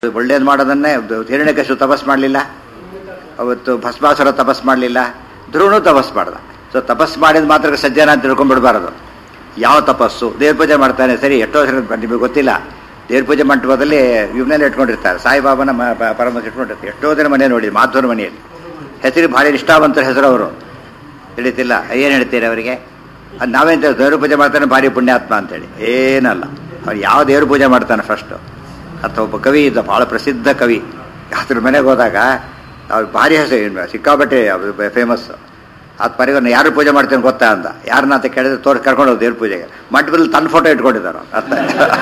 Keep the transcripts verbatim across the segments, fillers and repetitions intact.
ಒಳ್ಳೇದು ಮಾಡೋದನ್ನೇ ಹಿರಣ್ಯಕಶಿಪು ತಪಸ್ ಮಾಡಲಿಲ್ಲ, ಅವತ್ತು ಭಸ್ಮಾಸುರ ತಪಸ್ ಮಾಡಲಿಲ್ಲ, ಧ್ರುವನು ತಪಸ್ ಮಾಡ್ದ. ಸೊ ತಪಸ್ ಮಾಡಿದ ಮಾತ್ರ ಸಜ್ಜನ ಅಂತ ತಿಳ್ಕೊಂಡ್ಬಿಡ್ಬಾರದು. ಯಾವ ತಪಸ್ಸು? ದೇವ್ರ ಪೂಜೆ ಮಾಡ್ತಾನೆ, ಸರಿ. ಎಷ್ಟೋ ಸರಿ ನಿಮಗೆ ಗೊತ್ತಿಲ್ಲ, ದೇವ್ರ ಪೂಜೆ ಮಂಟಪದಲ್ಲಿ ಇವನ್ನೆಲ್ಲ ಇಟ್ಕೊಂಡಿರ್ತಾರೆ, ಸಾಯಿಬಾಬನ ಪರಮಸ್ ಇಟ್ಕೊಂಡಿರ್ತಾರೆ. ಎಷ್ಟೋ ದಿನ ಮನೆ ನೋಡಿ, ಮಾಧವನ ಮನೆಯಲ್ಲಿ ಹೆಸರು ಭಾರಿ ನಿಷ್ಠಾವಂತರ ಹೆಸರು. ಅವರು ಹಿಡಿತಿಲ್ಲ, ಏನು ಹೇಳ್ತೀರಿ ಅವರಿಗೆ? ಅದು ನಾವೇನು ದೇವ್ರ ಪೂಜೆ ಮಾಡ್ತಾನೆ ಭಾರಿ ಪುಣ್ಯಾತ್ಮ ಅಂತೇಳಿ ಏನಲ್ಲ. ಅವ್ರು ಯಾವ ದೇವ್ರ ಪೂಜೆ ಮಾಡ್ತಾನೆ ಫಸ್ಟು. ಅಥವಾ ಒಬ್ಬ ಕವಿ ಇದ್ದ, ಭಾಳ ಪ್ರಸಿದ್ಧ ಕವಿ. ಅದ್ರ ಮನೆಗೆ ಹೋದಾಗ ಅವ್ರು ಭಾರಿ ಹೆಸರು, ಸಿಕ್ಕಾಬಟ್ಟೆ ಫೇಮಸ್ಸು. ಅದು ಪರಿಗಣ ಯಾರು ಪೂಜೆ ಮಾಡ್ತೇನೆ ಗೊತ್ತಾ ಅಂತ ಯಾರನ್ನ ಅಂತ ಕೇಳಿದ್ರೆ ತೋರಿಸಿ ಕರ್ಕೊಂಡು ಹೋಗಿ ದೇವ್ರ ಪೂಜೆಗೆ. ಮಂಟಪದಲ್ಲಿ ತನ್ನ ಫೋಟೋ ಇಟ್ಕೊಂಡಿದ್ದಾರೆ. ಅರ್ಥ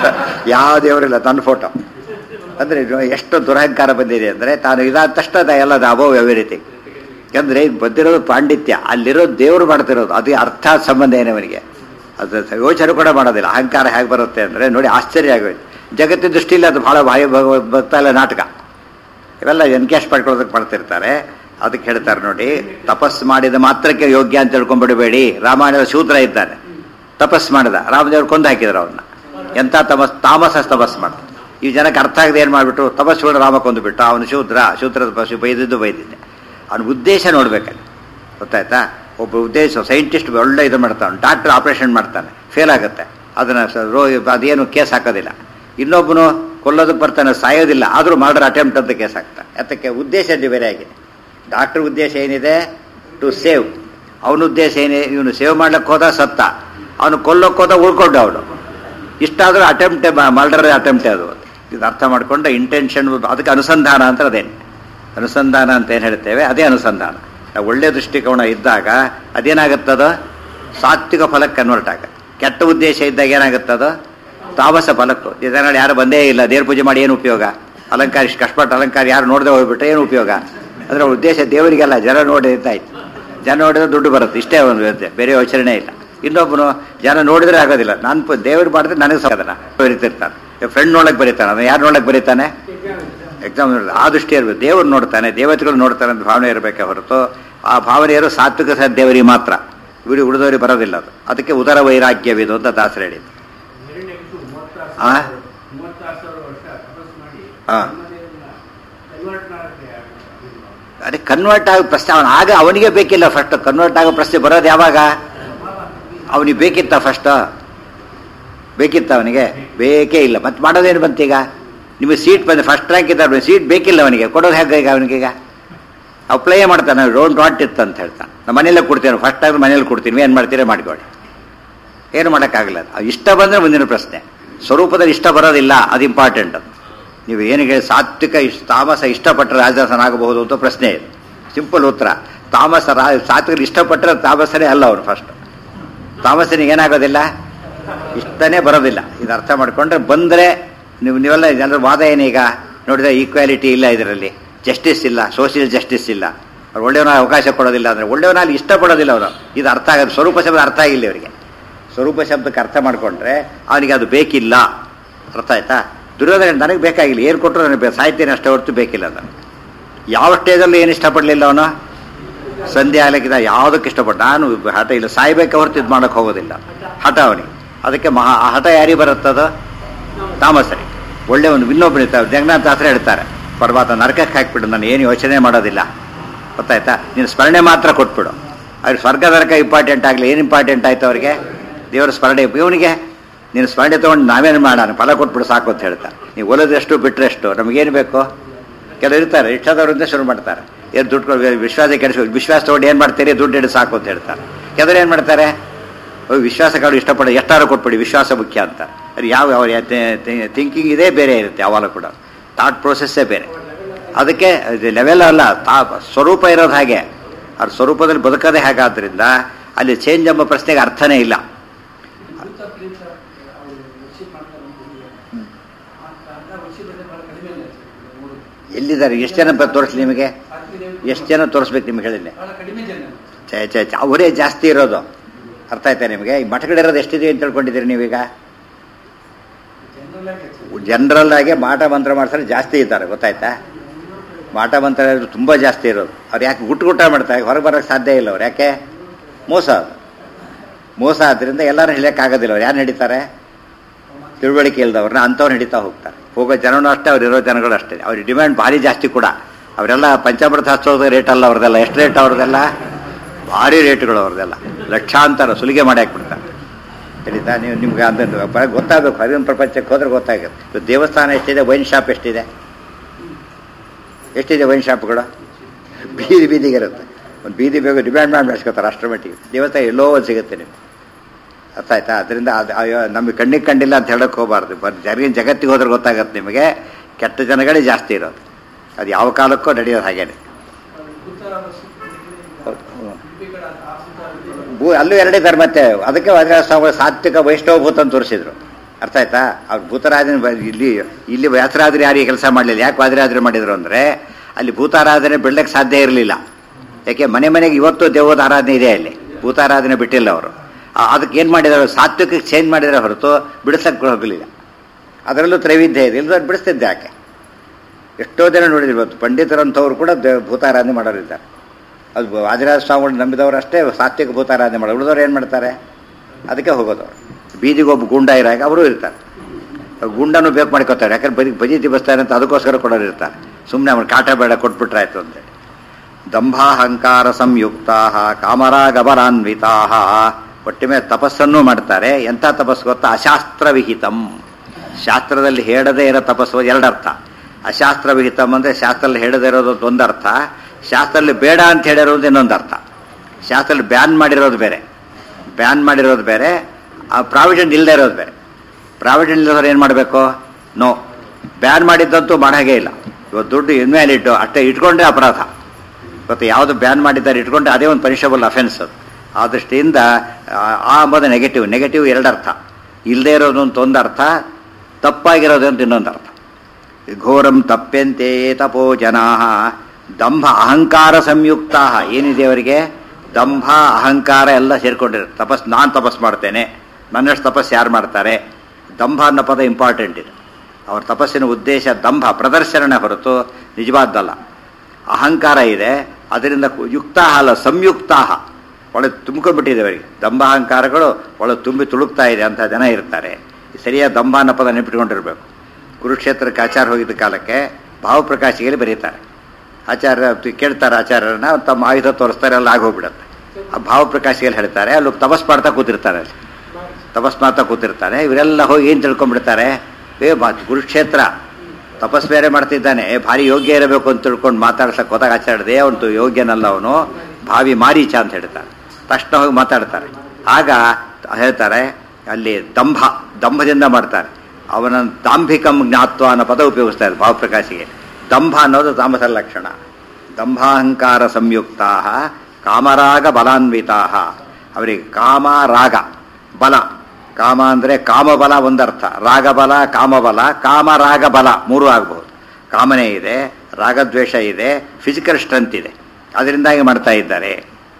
ಯಾವ ದೇವರಿಲ್ಲ, ತನ್ನ ಫೋಟೋ. ಅಂದರೆ ಎಷ್ಟು ದುರಹಂಕಾರ ಬಂದಿದೆ ಅಂದರೆ, ತಾನು ಇದಾದ ತಕ್ಷಣ ಎಲ್ಲ ಅಬೋವ್ ಎವ್ರಿಥಿಂಗ್. ಯಾಕಂದರೆ ಇದು ಬಂದಿರೋದು ಪಾಂಡಿತ್ಯ, ಅಲ್ಲಿರೋದು ದೇವರು ಮಾಡ್ತಿರೋದು. ಅದು ಅರ್ಥ ಸಂಬಂಧ ಏನವನಿಗೆ ಅದು ಯೋಚನೆ ಕೂಡ ಮಾಡೋದಿಲ್ಲ. ಅಹಂಕಾರ ಹೇಗೆ ಬರುತ್ತೆ ಅಂದರೆ ನೋಡಿ, ಆಶ್ಚರ್ಯ ಆಗೋಯ್ತು. ಜಗತ್ತಿನ ದೃಷ್ಟಿಯಲ್ಲಿ ಅದು ಭಾಳ ಭಾರಿ ಭಕ್ತ ಇಲ್ಲ ನಾಟಕ. ಇವೆಲ್ಲ ಎನ್ಕ್ಯಾಶ್ ಮಾಡ್ಕೊಳ್ಳೋದಕ್ಕೆ ಮಾಡ್ತಿರ್ತಾರೆ. ಅದಕ್ಕೆ ಹೇಳ್ತಾರೆ ನೋಡಿ, ತಪಸ್ ಮಾಡಿದ ಮಾತ್ರಕ್ಕೆ ಯೋಗ್ಯ ಅಂತ ತಿಳ್ಕೊಂಡ್ಬಿಡಬೇಡಿ. ರಾಮಾಯಣದ ಶೂದ್ರ ಇದ್ದಾನೆ, ತಪಸ್ ಮಾಡಿದ, ರಾಮದೇವ್ರು ಕೊಂದು ಹಾಕಿದ್ರು ಅವನ್ನ. ಎಂಥ ತಪಸ್, ತಾಮಸ ತಪಸ್ ಮಾಡ್ತಾರೆ. ಈ ಜನಕ್ಕೆ ಅರ್ಥ ಆಗದೆ ಏನು ಮಾಡಿಬಿಟ್ಟು ತಪಸ್ಸುಗಳು ರಾಮ ಕೊಂದು ಬಿಟ್ಟು ಅವನು ಶೂದ್ರ, ಶೂದ್ರ ತಪಸ್ಸು ಬೈದಿದ್ದು ಬೈದಿದ್ದೆ. ಅವನ ಉದ್ದೇಶ ನೋಡ್ಬೇಕಲ್ಲಿ, ಗೊತ್ತಾಯ್ತಾ? ಒಬ್ಬ ಉದ್ದೇಶ, ಸೈಂಟಿಸ್ಟ್ ಒಳ್ಳೆ ಇದು ಮಾಡ್ತಾನೆ, ಡಾಕ್ಟರ್ ಆಪರೇಷನ್ ಮಾಡ್ತಾನೆ, ಫೇಲ್ ಆಗುತ್ತೆ, ಅದನ್ನು ರೋ ಅದೇನು ಕೇಸ್ ಹಾಕೋದಿಲ್ಲ. ಇನ್ನೊಬ್ಬನು ಕೊಲ್ಲೋದಕ್ಕೆ ಬರ್ತಾನೆ, ಸಾಯೋದಿಲ್ಲ, ಆದರೂ ಮರ್ಡರ್ ಅಟೆಂಪ್ಟ್ ಅಂತ ಕೇಸ್ ಹಾಕ್ತಾನೆ. ಅದಕ್ಕೆ ಉದ್ದೇಶ ಬೇರೆ ಆಗಿದೆ. ಡಾಕ್ಟರ್ ಉದ್ದೇಶ ಏನಿದೆ? To save. ಅವನ ಉದ್ದೇಶ ಏನಿದೆ? ಇವನು ಸೇವ್ ಮಾಡ್ಲಿಕ್ಕೆ ಹೋದ, ಸತ್ತ. ಅವನು ಕೊಲ್ಲೋಕೆ ಹೋದ, ಉಳ್ಕೊಂಡ. ಅವನು ಇಷ್ಟಾದರೂ ಅಟೆಂಪ್ಟೇ, ಮರ್ಡರ್ ಅಟೆಂಪ್ಟೇ ಅದು. ಇದು ಅರ್ಥ ಮಾಡಿಕೊಂಡ ಇಂಟೆನ್ಷನ್. ಅದಕ್ಕೆ ಅನುಸಂಧಾನ ಅಂತ ಅದೇನು ಅನುಸಂಧಾನ ಅಂತ ಏನು ಹೇಳ್ತೇವೆ, ಅದೇ ಅನುಸಂಧಾನ. ಒಳ್ಳೆ ದೃಷ್ಟಿಕೋನ ಇದ್ದಾಗ ಅದೇನಾಗುತ್ತದೋ ಸಾತ್ವಿಕ ಫಲಕ್ಕೆ ಕನ್ವರ್ಟ್ ಆಗುತ್ತೆ. ಕೆಟ್ಟ ಉದ್ದೇಶ ಇದ್ದಾಗ ಏನಾಗುತ್ತದೋ ತಾಮಸ ಫಲಕ್ಕೂ. ಇದರಲ್ಲಿ ಯಾರು ಬಂದೇ ಇಲ್ಲ, ದೇವ್ರ ಪೂಜೆ ಮಾಡಿ ಏನು ಉಪಯೋಗ? ಅಲಂಕಾರ ಇಷ್ಟು ಕಷ್ಟಪಟ್ಟು ಅಲಂಕಾರ ಯಾರು ನೋಡದೆ ಹೋಗ್ಬಿಟ್ರೆ ಏನು ಉಪಯೋಗ? ಅದರ ಉದ್ದೇಶ ದೇವರಿಗೆಲ್ಲ, ಜನ ನೋಡಿದ್ದಾಯ್ತು. ಜನ ನೋಡಿದ್ರೆ ದುಡ್ಡು ಬರುತ್ತೆ, ಇಷ್ಟೇ ಒಂದು ವ್ಯವಸ್ಥೆ, ಬೇರೆ ಯೋಚನೆ ಇಲ್ಲ. ಇನ್ನೊಬ್ಬನು ಜನ ನೋಡಿದ್ರೆ ಆಗೋದಿಲ್ಲ, ನಾನು ದೇವ್ರು ಮಾಡಿದ್ರೆ ನನಗೆ ಸಾಧನ ಬರೀತಿರ್ತಾನೆ. ಫ್ರೆಂಡ್ ನೋಡಕ್ಕೆ ಬರೀತಾನೆ, ಅದನ್ನು ಯಾರು ನೋಡಕ್ಕೆ ಬರೀತಾನೆ? ಎಕ್ಸಾಮ್ ನೋಡಿದ್ರೆ. ಆ ದೃಷ್ಟಿ ಇರಬೇಕು. ದೇವರು ನೋಡ್ತಾನೆ, ದೇವತೆಗಳು ನೋಡ್ತಾನೆ ಅಂತ ಭಾವನೆ ಇರಬೇಕೆ ಹೊರತು ಆ ಭಾವನೆ ಇರೋ ಸಾತ್ವಿಕ ಸಹ ದೇವರಿಗೆ ಮಾತ್ರ, ಬಿಡಿ ಉಳಿದವರಿಗೆ ಬರೋದಿಲ್ಲ ಅದು. ಅದಕ್ಕೆ ಉದರ ವೈರಾಗ್ಯವಿದು ಅಂತ ದಾಸರು ಹೇಳಿದ್ದು. ಹಾಂ ಹಾಂ ಅದೇ ಕನ್ವರ್ಟ್ ಆಗೋ ಪ್ರಶ್ನೆ ಅವನು ಆಗ ಅವನಿಗೆ ಬೇಕಿಲ್ಲ. ಫಸ್ಟ್ ಕನ್ವರ್ಟ್ ಆಗೋ ಪ್ರಶ್ನೆ ಬರೋದು ಯಾವಾಗ? ಅವನಿಗೆ ಬೇಕಿತ್ತ? ಫಸ್ಟ್ ಬೇಕಿತ್ತ ಅವನಿಗೆ? ಬೇಕೇ ಇಲ್ಲ. ಮತ್ತೆ ಮಾಡೋದೇನು ಬಂತೀಗ? ನಿಮಗೆ ಸೀಟ್ ಬಂದು ಫಸ್ಟ್ ರ್ಯಾಂಕ್ ಇದ್ದಾರೆ, ಸೀಟ್ ಬೇಕಿಲ್ಲ ಅವನಿಗೆ, ಕೊಡೋದು ಹೇಗೆ ಈಗ ಅವನಿಗೀಗ? ಅಪ್ಲೈ ಮಾಡ್ತಾನೆ, ಡೋಂಟ್ ವಾಂಟ್ ಇತ್ತು ಅಂತ ಹೇಳ್ತಾನೆ. ನಮ್ಮ ಮನೆಯಲ್ಲೇ ಕೊಡ್ತೀನಿ, ಫಸ್ಟ್ ಆಗಿ ಮನೇಲಿ ಕೊಡ್ತೀನಿ, ಏನು ಮಾಡ್ತೀರಾ ಮಾಡಿಕೊಡಿ. ಏನು ಮಾಡೋಕ್ಕಾಗಲ್ಲ. ಇಷ್ಟ ಬಂದರೆ ಮುಂದಿನ ಪ್ರಶ್ನೆ. ಸ್ವರೂಪದಲ್ಲಿ ಇಷ್ಟ ಬರೋದಿಲ್ಲ, ಅದು ಇಂಪಾರ್ಟೆಂಟ್. ಅದು ನೀವು ಏನು ಹೇಳಿ, ಸಾತ್ವಿಕ ಇಷ್ಟ ತಾಮಸ ಇಷ್ಟಪಟ್ಟರೆ ರಾಜದಾಸನಾಗಬಹುದು ಅಂತ ಪ್ರಶ್ನೆ ಇದೆ. ಸಿಂಪಲ್ ಉತ್ತರ. ತಾಮಸ ರಾ ಸಾತ್ವಿಕ ಇಷ್ಟಪಟ್ಟರೆ ತಾಮಸನೇ ಅಲ್ಲ ಅವನು. ಫಸ್ಟ್ ತಾಮಸನಿಗೆ ಏನಾಗೋದಿಲ್ಲ, ಇಷ್ಟನೇ ಬರೋದಿಲ್ಲ. ಇದು ಅರ್ಥ ಮಾಡಿಕೊಂಡ್ರೆ ಬಂದರೆ ನೀವು ನೀವೆಲ್ಲ ಜನರ ವಾದ ಏನೀಗ ನೋಡಿದ್ರೆ ಈಕ್ವಾಲಿಟಿ ಇಲ್ಲ, ಇದರಲ್ಲಿ ಜಸ್ಟಿಸ್ ಇಲ್ಲ, ಸೋಷಿಯಲ್ ಜಸ್ಟಿಸ್ ಇಲ್ಲ, ಅವ್ರು ಒಳ್ಳೆಯವನ ಅವಕಾಶ ಕೊಡೋದಿಲ್ಲ ಅಂದರೆ ಒಳ್ಳೆಯವನಲ್ಲಿ ಇಷ್ಟಪಡೋದಿಲ್ಲ ಅವರು. ಇದು ಅರ್ಥ ಆಗೋದು. ಸ್ವರೂಪ ಶಬ್ದ ಅರ್ಥ ಆಗಿಲ್ಲ ಇವರಿಗೆ. ಸ್ವರೂಪ ಶಬ್ದಕ್ಕೆ ಅರ್ಥ ಮಾಡಿಕೊಂಡ್ರೆ ಅವನಿಗೆ ಅದು ಬೇಕಿಲ್ಲ. ಅರ್ಥ ಆಯ್ತಾ? ದುರ್ಯೋಧನ ನನಗೆ ಬೇಕಾಗಿಲ್ಲ, ಏನು ಕೊಟ್ಟರು ನನಗೆ ಸಾಹಿತ್ಯನೇ ಅಷ್ಟೇ ಹೊರತು ಬೇಕಿಲ್ಲ. ನಾನು ಯಾವ ಸ್ಟೇಜಲ್ಲೂ ಏನು ಇಷ್ಟಪಡಲಿಲ್ಲ ಅವನು. ಸಂಧ್ಯೆ ಆಗ್ಲಿಕ್ಕಿದ ಯಾವುದಕ್ಕೆ ಇಷ್ಟಪಟ್ಟ, ನಾನು ಹಠ ಇಲ್ಲ, ಸಾಯ್ಬೇಕು ಹೊರತು ಇದು ಮಾಡೋಕ್ಕೆ ಹೋಗೋದಿಲ್ಲ, ಹಠ ಅವನಿಗೆ. ಅದಕ್ಕೆ ಮಹಾ ಹಠ ಯಾರಿಗೆ ಬರುತ್ತದೋ? ತಾಮಸರಿ. ಒಳ್ಳೆಯವನು ಇನ್ನೊಬ್ಬನಿರ್ತಾರೆ, ಜಗನ್ನಾಥ ದಾಸರೇ ಹೇಳ್ತಾರೆ, ಪರಮಾತ್ಮ ನರಕಕ್ಕೆ ಹಾಕಿಬಿಡು, ನಾನು ಏನು ಯೋಚನೆ ಮಾಡೋದಿಲ್ಲ, ಗೊತ್ತಾಯ್ತಾ? ನೀನು ಸ್ಮರಣೆ ಮಾತ್ರ ಕೊಟ್ಬಿಡು. ಅವ್ರಿಗೆ ಸ್ವರ್ಗ ನರಕ ಇಂಪಾರ್ಟೆಂಟ್ ಆಗಲಿ, ಏನು ಇಂಪಾರ್ಟೆಂಟ್ ಆಯಿತು ಅವರಿಗೆ? ದೇವರ ಸ್ಮರಣೆ. ಇವನಿಗೆ ನೀನು ಸ್ಮರಣೆ ತೊಗೊಂಡು ನಾವೇನು ಮಾಡೋಣ, ಫಲ ಕೊಟ್ಬಿಡು ಸಾಕು ಅಂತ ಹೇಳ್ತಾರೆ. ನೀವು ಒಲದಷ್ಟು ಬಿಟ್ಟರೆಷ್ಟು, ನಮಗೇನು ಬೇಕು? ಕೆಲವರು ಇರ್ತಾರೆ, ಇಷ್ಟದವರಿಂದ ಶುರು ಮಾಡ್ತಾರೆ, ಏನು ದುಡ್ಡು ಕೊಡು, ವಿಶ್ವಾಸ ಕೆಡಿಸ್ಕೊ, ವಿಶ್ವಾಸ ತೊಗೊಂಡು ಏನು ಮಾಡ್ತೀರಿ, ದುಡ್ಡು ಹಿಡಿದು ಸಾಕು ಅಂತ ಹೇಳ್ತಾರೆ. ಕೆಲವರು ಏನು ಮಾಡ್ತಾರೆ, ವಿಶ್ವಾಸ ಕಾಡು ಇಷ್ಟಪಡ, ಎಷ್ಟಾರು ಕೊಟ್ಬಿಡಿ, ವಿಶ್ವಾಸ ಮುಖ್ಯ ಅಂತ. ಅದು ಯಾವ ಯಾವ ಥಿಂಕಿಂಗ್ ಇದೇ ಬೇರೆ ಇರುತ್ತೆ ಯಾವಾಗ ಕೂಡ, ಥಾಟ್ ಪ್ರೋಸೆಸ್ಸೇ ಬೇರೆ. ಅದಕ್ಕೆ ಲೆವೆಲ್ ಅಲ್ಲ, ತಾ ಸ್ವರೂಪ ಇರೋದು ಹಾಗೆ. ಅವ್ರ ಸ್ವರೂಪದಲ್ಲಿ ಬದುಕೋದೇ ಹಾಗಾದ್ರಿಂದ ಅಲ್ಲಿ ಚೇಂಜ್ ಎಂಬ ಪ್ರಶ್ನೆಗೆ ಅರ್ಥನೇ ಇಲ್ಲ. ಎಲ್ಲಿದ್ದಾರೆ? ಎಷ್ಟು ಜನ ತೋರಿಸ್ಲಿ ನಿಮಗೆ? ಎಷ್ಟು ಜನ ತೋರಿಸ್ಬೇಕು ನಿಮ್ಗೆ ಹೇಳಿಲ್ಲ? ಚೇ ಚೇ ಚ ಅವರೇ ಜಾಸ್ತಿ ಇರೋದು. ಅರ್ಥ ಆಯ್ತಾ ನಿಮಗೆ? ಈ ಮಠಗಳಿರೋದು ಎಷ್ಟಿದೆ ಅಂತ ತಿಳ್ಕೊಂಡಿದ್ದೀರಿ ನೀವೀಗ? ಜನರಲ್ ಆಗಿ ಮಾಟ ಮಂತ್ರ ಮಾಡ್ತಾರೆ ಜಾಸ್ತಿ ಇದ್ದಾರೆ, ಗೊತ್ತಾಯ್ತಾ? ಮಾಟ ಮಂತ್ರ ತುಂಬ ಜಾಸ್ತಿ ಇರೋದು. ಅವ್ರು ಯಾಕೆ ಗುಟ್ಟು ಗುಟ್ಟ ಮಾಡ್ತಾರೆ, ಹೊರಗೆ ಬರೋಕ್ಕೆ ಸಾಧ್ಯ ಇಲ್ಲ ಅವ್ರು. ಯಾಕೆ? ಮೋಸ. ಮೋಸ ಆದ್ದರಿಂದ ಎಲ್ಲರೂ ಹಿಡಿಯೋಕ್ಕಾಗೋದಿಲ್ಲ. ಅವ್ರು ಯಾರು ಹಿಡಿತಾರೆ? ತಿಳುವಳಿಕೆ ಇಲ್ದವ್ರನ್ನ ಅಂಥವ್ರು ಹಿಡಿತಾ ಹೋಗ್ತಾರೆ. ಹೋಗೋ ಜನನೂ ಅಷ್ಟೇ, ಅವ್ರು ಇರೋ ಜನಗಳು ಅಷ್ಟೇ. ಅವ್ರಿಗೆ ಡಿಮ್ಯಾಂಡ್ ಭಾರಿ ಜಾಸ್ತಿ ಕೂಡ. ಅವರೆಲ್ಲ ಪಂಚಾಮೃತ ಹಚ್ಚೋದು ರೇಟ್ ಅಲ್ಲ ಅವ್ರದ್ದೆಲ್ಲ. ಎಷ್ಟು ರೇಟ್ ಅವ್ರದ್ದೆಲ್ಲ? ಭಾರಿ ರೇಟ್ಗಳು ಅವ್ರದ್ದೆಲ್ಲ, ಲಕ್ಷಾಂತರ ಸುಲಿಗೆ ಮಾಡಿ ಹಾಕ್ಬಿಡ್ತಾರೆ. ಹೇಳಿತಾ ನೀವು ನಿಮ್ಗೆ ಅಂತ ಗೊತ್ತಾಗಬೇಕು. ಅರಿವಿನ ಪ್ರಪಂಚಕ್ಕೆ ಹೋದ್ರೆ ಗೊತ್ತಾಗುತ್ತೆ. ದೇವಸ್ಥಾನ ಎಷ್ಟಿದೆ, ವೈನ್ ಶಾಪ್ ಎಷ್ಟಿದೆ, ಎಷ್ಟಿದೆ ವೈನ್ ಶಾಪ್ಗಳು? ಬೀದಿ ಬೀದಿಗೆ ಇರುತ್ತೆ. ಒಂದು ಬೀದಿ ಬೇಗ ಡಿಮ್ಯಾಂಡ್ ಮಾಡಿ ಬೆಳೆಸ್ಕೊತಾರೆ ಅಷ್ಟರ ಮಟ್ಟಿಗೆ. ದೇವಸ್ಥಾನ ಎಲ್ಲೋ ಒಂದು ಸಿಗುತ್ತೆ ನಿಮ್ಗೆ, ಅರ್ಥ ಆಯ್ತಾ? ಅದರಿಂದ ಅದು ನಮಗೆ ಕಣ್ಣಿಗೆ ಕಂಡಿಲ್ಲ ಅಂತ ಹೇಳೋಕೆ ಹೋಗಬಾರ್ದು. ಜರಿಗಿನ ಜಗತ್ತಿಗೆ ಹೋದ್ರೆ ಗೊತ್ತಾಗುತ್ತೆ ನಿಮಗೆ, ಕೆಟ್ಟ ಜನಗಳೇ ಜಾಸ್ತಿ ಇರೋದು. ಅದು ಯಾವ ಕಾಲಕ್ಕೂ ನಡೆಯೋದು ಹಾಗೇನೆ. ಭೂ ಅಲ್ಲೂ ಎರಡೇ ಧರ್ಮ. ಮತ್ತೆ ಅದಕ್ಕೆ ವಾದಿರಾಜ ಸ್ವಾಮಿಗಳು ಸಾತ್ವಿಕ ವೈಷ್ಣವ ಭೂತ ಅಂತ ತೋರಿಸಿದ್ರು. ಅರ್ಥ ಆಯ್ತಾ? ಅವ್ರು ಭೂತರಾಧನೆ ಇಲ್ಲಿ ಇಲ್ಲಿ ವ್ಯಾಸರಾದ್ರೆ ಯಾರಿಗೆ ಕೆಲಸ ಮಾಡಲಿಲ್ಲ. ಯಾಕೆ ವಾದಿರಾದ್ರೆ ಮಾಡಿದ್ರು ಅಂದರೆ ಅಲ್ಲಿ ಭೂತಾರಾಧನೆ ಬಿಡ್ಲಿಕ್ಕೆ ಸಾಧ್ಯ ಇರಲಿಲ್ಲ. ಯಾಕೆ ಮನೆ ಮನೆಗೆ ಇವತ್ತು ದೇವದ ಆರಾಧನೆ ಇದೆ, ಅಲ್ಲಿ ಭೂತಾರಾಧನೆ ಬಿಟ್ಟಿಲ್ಲ ಅವರು. ಅದಕ್ಕೆ ಏನು ಮಾಡಿದ್ರು, ಸಾತ್ವಿಕಕ್ಕೆ ಚೇಂಜ್ ಮಾಡಿದರೆ ಹೊರತು ಬಿಡಿಸಕ್ಕೆ ಹೋಗಲಿಲ್ಲ. ಅದರಲ್ಲೂ ತ್ರೈವಿಧ್ಯ ಇದೆ, ಇಲ್ಲದ ಬಿಡಿಸ್ತಿದ್ದೆ ಯಾಕೆ. ಎಷ್ಟೋ ಜನ ನೋಡಿದಿರ್ಬೋದು, ಪಂಡಿತರಂಥವ್ರು ಕೂಡ ಭೂತಾರಾಧನೆ ಮಾಡೋರಿದ್ದಾರೆ. ಅದು ವಾದಿರಾಜ ಸ್ವಾಮಿಗಳು ನಂಬಿದವರು ಅಷ್ಟೇ ಸಾತ್ವಿಕ ಭೂತಾರಾಧನೆ ಮಾಡೋರು. ಉಳಿದವ್ರು ಏನು ಮಾಡ್ತಾರೆ, ಅದಕ್ಕೆ ಹೋಗೋದವ್ರು. ಬೀದಿಗೆ ಒಬ್ಬ ಗುಂಡ ಇರಾಗ ಅವರು ಇರ್ತಾರೆ, ಗುಂಡನೂ ಬೇಕು ಮಾಡ್ಕೋತಾರೆ. ಯಾಕಂದ್ರೆ ಬರೀ ಬಜಿ ತಿಬ್ಬಿಸ್ತಾರೆ ಅಂತ ಅದಕ್ಕೋಸ್ಕರ ಕೊಡೋರು ಇರ್ತಾರೆ. ಸುಮ್ಮನೆ ಅವ್ನು ಕಾಟ ಬೇಡ ಕೊಟ್ಬಿಟ್ರಾಯ್ತು ಅಂತೇಳಿ. ದಂಭಾಹಂಕಾರ ಸಂಯುಕ್ತಾ ಕಾಮರಾಗಬರಾನ್ವಿತಾ. ಒಟ್ಟಿ ಮೇಲೆ ತಪಸ್ಸನ್ನು ಮಾಡ್ತಾರೆ. ಎಂಥ ತಪಸ್ಸು ಗೊತ್ತಾ? ಅಶಾಸ್ತ್ರವಿಹಿತಂ. ಶಾಸ್ತ್ರದಲ್ಲಿ ಹೇಳದೇ ಇರೋ ತಪಸ್ಸು ಎರಡರ್ಥ. ಅಶಾಸ್ತ್ರವಿಹಿತಂ ಅಂದರೆ ಶಾಸ್ತ್ರದಲ್ಲಿ ಹೇಳದೇ ಇರೋದು ಒಂದರ್ಥ, ಶಾಸ್ತ್ರದಲ್ಲಿ ಬೇಡ ಅಂತ ಹೇಳಿರೋದು ಇನ್ನೊಂದು ಅರ್ಥ. ಶಾಸ್ತ್ರದಲ್ಲಿ ಬ್ಯಾನ್ ಮಾಡಿರೋದು ಬೇರೆ, ಬ್ಯಾನ್ ಮಾಡಿರೋದು ಬೇರೆ, ಆ ಪ್ರಾವಿಡೆಂಟ್ ಇಲ್ಲದೆ ಇರೋದು ಬೇರೆ. ಪ್ರಾವಿಡೆಂಟ್ ಇಲ್ಲದವ್ರು ಏನು ಮಾಡಬೇಕು? ನೋ. ಬ್ಯಾನ್ ಮಾಡಿದ್ದಂತೂ ಮಾಡಾಗೇ ಇಲ್ಲ. ಇವತ್ತು ದುಡ್ಡು ಇನ್ವ್ಯಾಲಿಡ್ ಅಷ್ಟೇ ಇಟ್ಕೊಂಡ್ರೆ ಅಪರಾಧ. ಇವತ್ತು ಯಾವುದು ಬ್ಯಾನ್ ಮಾಡಿದ್ದಾರೆ ಇಟ್ಕೊಂಡ್ರೆ ಅದೇ ಒಂದು ಪನಿಷಬಲ್ ಅಫೆನ್ಸ್ ಅದು. ಆ ದೃಷ್ಟಿಯಿಂದ ಆ ಅಂಬುದು ನೆಗೆಟಿವ್. ನೆಗೆಟಿವ್ ಎರಡರ್ಥ, ಇಲ್ಲದೇ ಇರೋದು ಅಂತ ಒಂದು ಅರ್ಥ, ತಪ್ಪಾಗಿರೋದು ಅಂತ ಇನ್ನೊಂದು ಅರ್ಥ. ಘೋರಂ ತಪ್ಯಂತೆ ತಪೋ ಜನಾ ದಂಭ ಅಹಂಕಾರ ಸಂಯುಕ್ತ. ಏನಿದೆ ಅವರಿಗೆ? ದಂಭ ಅಹಂಕಾರ ಎಲ್ಲ ಸೇರ್ಕೊಂಡಿರುತ್ತೆ. ತಪಸ್ ನಾನು ತಪಸ್ ಮಾಡ್ತೇನೆ, ನನ್ನಷ್ಟು ತಪಸ್ಸು ಯಾರು ಮಾಡ್ತಾರೆ? ದಂಭ ಅನ್ನೋ ಪದ ಇಂಪಾರ್ಟೆಂಟ್ ಇದೆ. ಅವ್ರ ತಪಸ್ಸಿನ ಉದ್ದೇಶ ದಂಭ, ಪ್ರದರ್ಶನ ಹೊರತು ನಿಜವಾದ್ದಲ್ಲ. ಅಹಂಕಾರ ಇದೆ, ಅದರಿಂದ ಯುಕ್ತ ಅಲ್ಲ ಸಂಯುಕ್ತ. ಒಳಗೆ ತುಂಬ್ಕೊಂಡ್ಬಿಟ್ಟಿದೆ ಅವರಿಗೆ ದಂಭ ಅಹಂಕಾರಗಳು, ಒಳಗೆ ತುಂಬಿ ತುಳುಕ್ತಾ ಇದೆ ಅಂತ ಜನ ಇರ್ತಾರೆ. ಸರಿಯಾದ ದಂಭ ಅನ್ನೋ ಪದ ನೆನಪಿಟ್ಕೊಂಡಿರ್ಬೇಕು. ಕುರುಕ್ಷೇತ್ರಕ್ಕೆ ಆಚಾರ ಹೋಗಿದ್ದ ಕಾಲಕ್ಕೆ ಭಾವಪ್ರಕಾಶಿಗೆ ಬರೀತಾರೆ. ಆಚಾರ್ಯ ಕೇಳ್ತಾರೆ ಆಚಾರ್ಯರನ್ನ, ತಮ್ಮ ಆಯುಧ ತೋರಿಸ್ತಾರೆ, ಎಲ್ಲ ಆಗೋಗ್ಬಿಡುತ್ತೆ. ಆ ಭಾವಪ್ರಕಾಶಿಗೆ ಹೇಳ್ತಾರೆ, ಅಲ್ಲಿ ತಪಸ್ ಮಾಡ್ತಾ ಕೂತಿರ್ತಾರೆ, ಅಲ್ಲಿ ತಪಸ್ ಮಾಡ್ತಾ ಕೂತಿರ್ತಾನೆ. ಇವರೆಲ್ಲ ಹೋಗಿ ಏನು ತಿಳ್ಕೊಂಡ್ಬಿಡ್ತಾರೆ, ಏ ಬಾ ಕುರುಕ್ಷೇತ್ರ ತಪಸ್ ಬೇರೆ ಮಾಡ್ತಿದ್ದಾನೆ, ಭಾರಿ ಯೋಗ್ಯ ಇರಬೇಕು ಅಂತ ತಿಳ್ಕೊಂಡು ಮಾತಾಡ್ಸಕ್ಕೆ ಹೋದಾಗ ಆಚಾರ್ಯದೆ ಅವನು ಯೋಗ್ಯನಲ್ಲ, ಅವನು ಭಾವಿ ಮಾರೀಚ ಅಂತ ಹೇಳ್ತಾರೆ. ತಕ್ಷಣ ಹೋಗಿ ಮಾತಾಡ್ತಾರೆ. ಆಗ ಹೇಳ್ತಾರೆ ಅಲ್ಲಿ ದಂಭ, ದಂಭದಿಂದ ಮಾಡ್ತಾರೆ. ಅವನ ದಾಂಭಿಕಂ ಜ್ಞಾತ್ವ ಅನ್ನೋ ಪದ ಉಪಯೋಗಿಸ್ತಾರೆ ಭಾವಪ್ರಕಾಶಿಗೆ. ದಂಭ ಅನ್ನೋದು ತಾಮಸರ ಲಕ್ಷಣ. ದಂಭಾಹಂಕಾರ ಸಂಯುಕ್ತಾ ಕಾಮರಾಗ ಬಲಾನ್ವಿತಾ. ಅವರಿಗೆ ಕಾಮ ರಾಗ ಬಲ. ಕಾಮ ಅಂದರೆ ಕಾಮಬಲ ಒಂದರ್ಥ, ರಾಗಬಲ ಕಾಮಬಲ, ಕಾಮ ರಾಗ ಬಲ ಮೂರು ಆಗಬಹುದು. ಕಾಮನೆ ಇದೆ, ರಾಗದ್ವೇಷ ಇದೆ, ಫಿಸಿಕಲ್ ಸ್ಟ್ರೆಂತ್ ಇದೆ. ಅದರಿಂದಾಗಿ ಮಾಡ್ತಾ ಇದ್ದಾರೆ.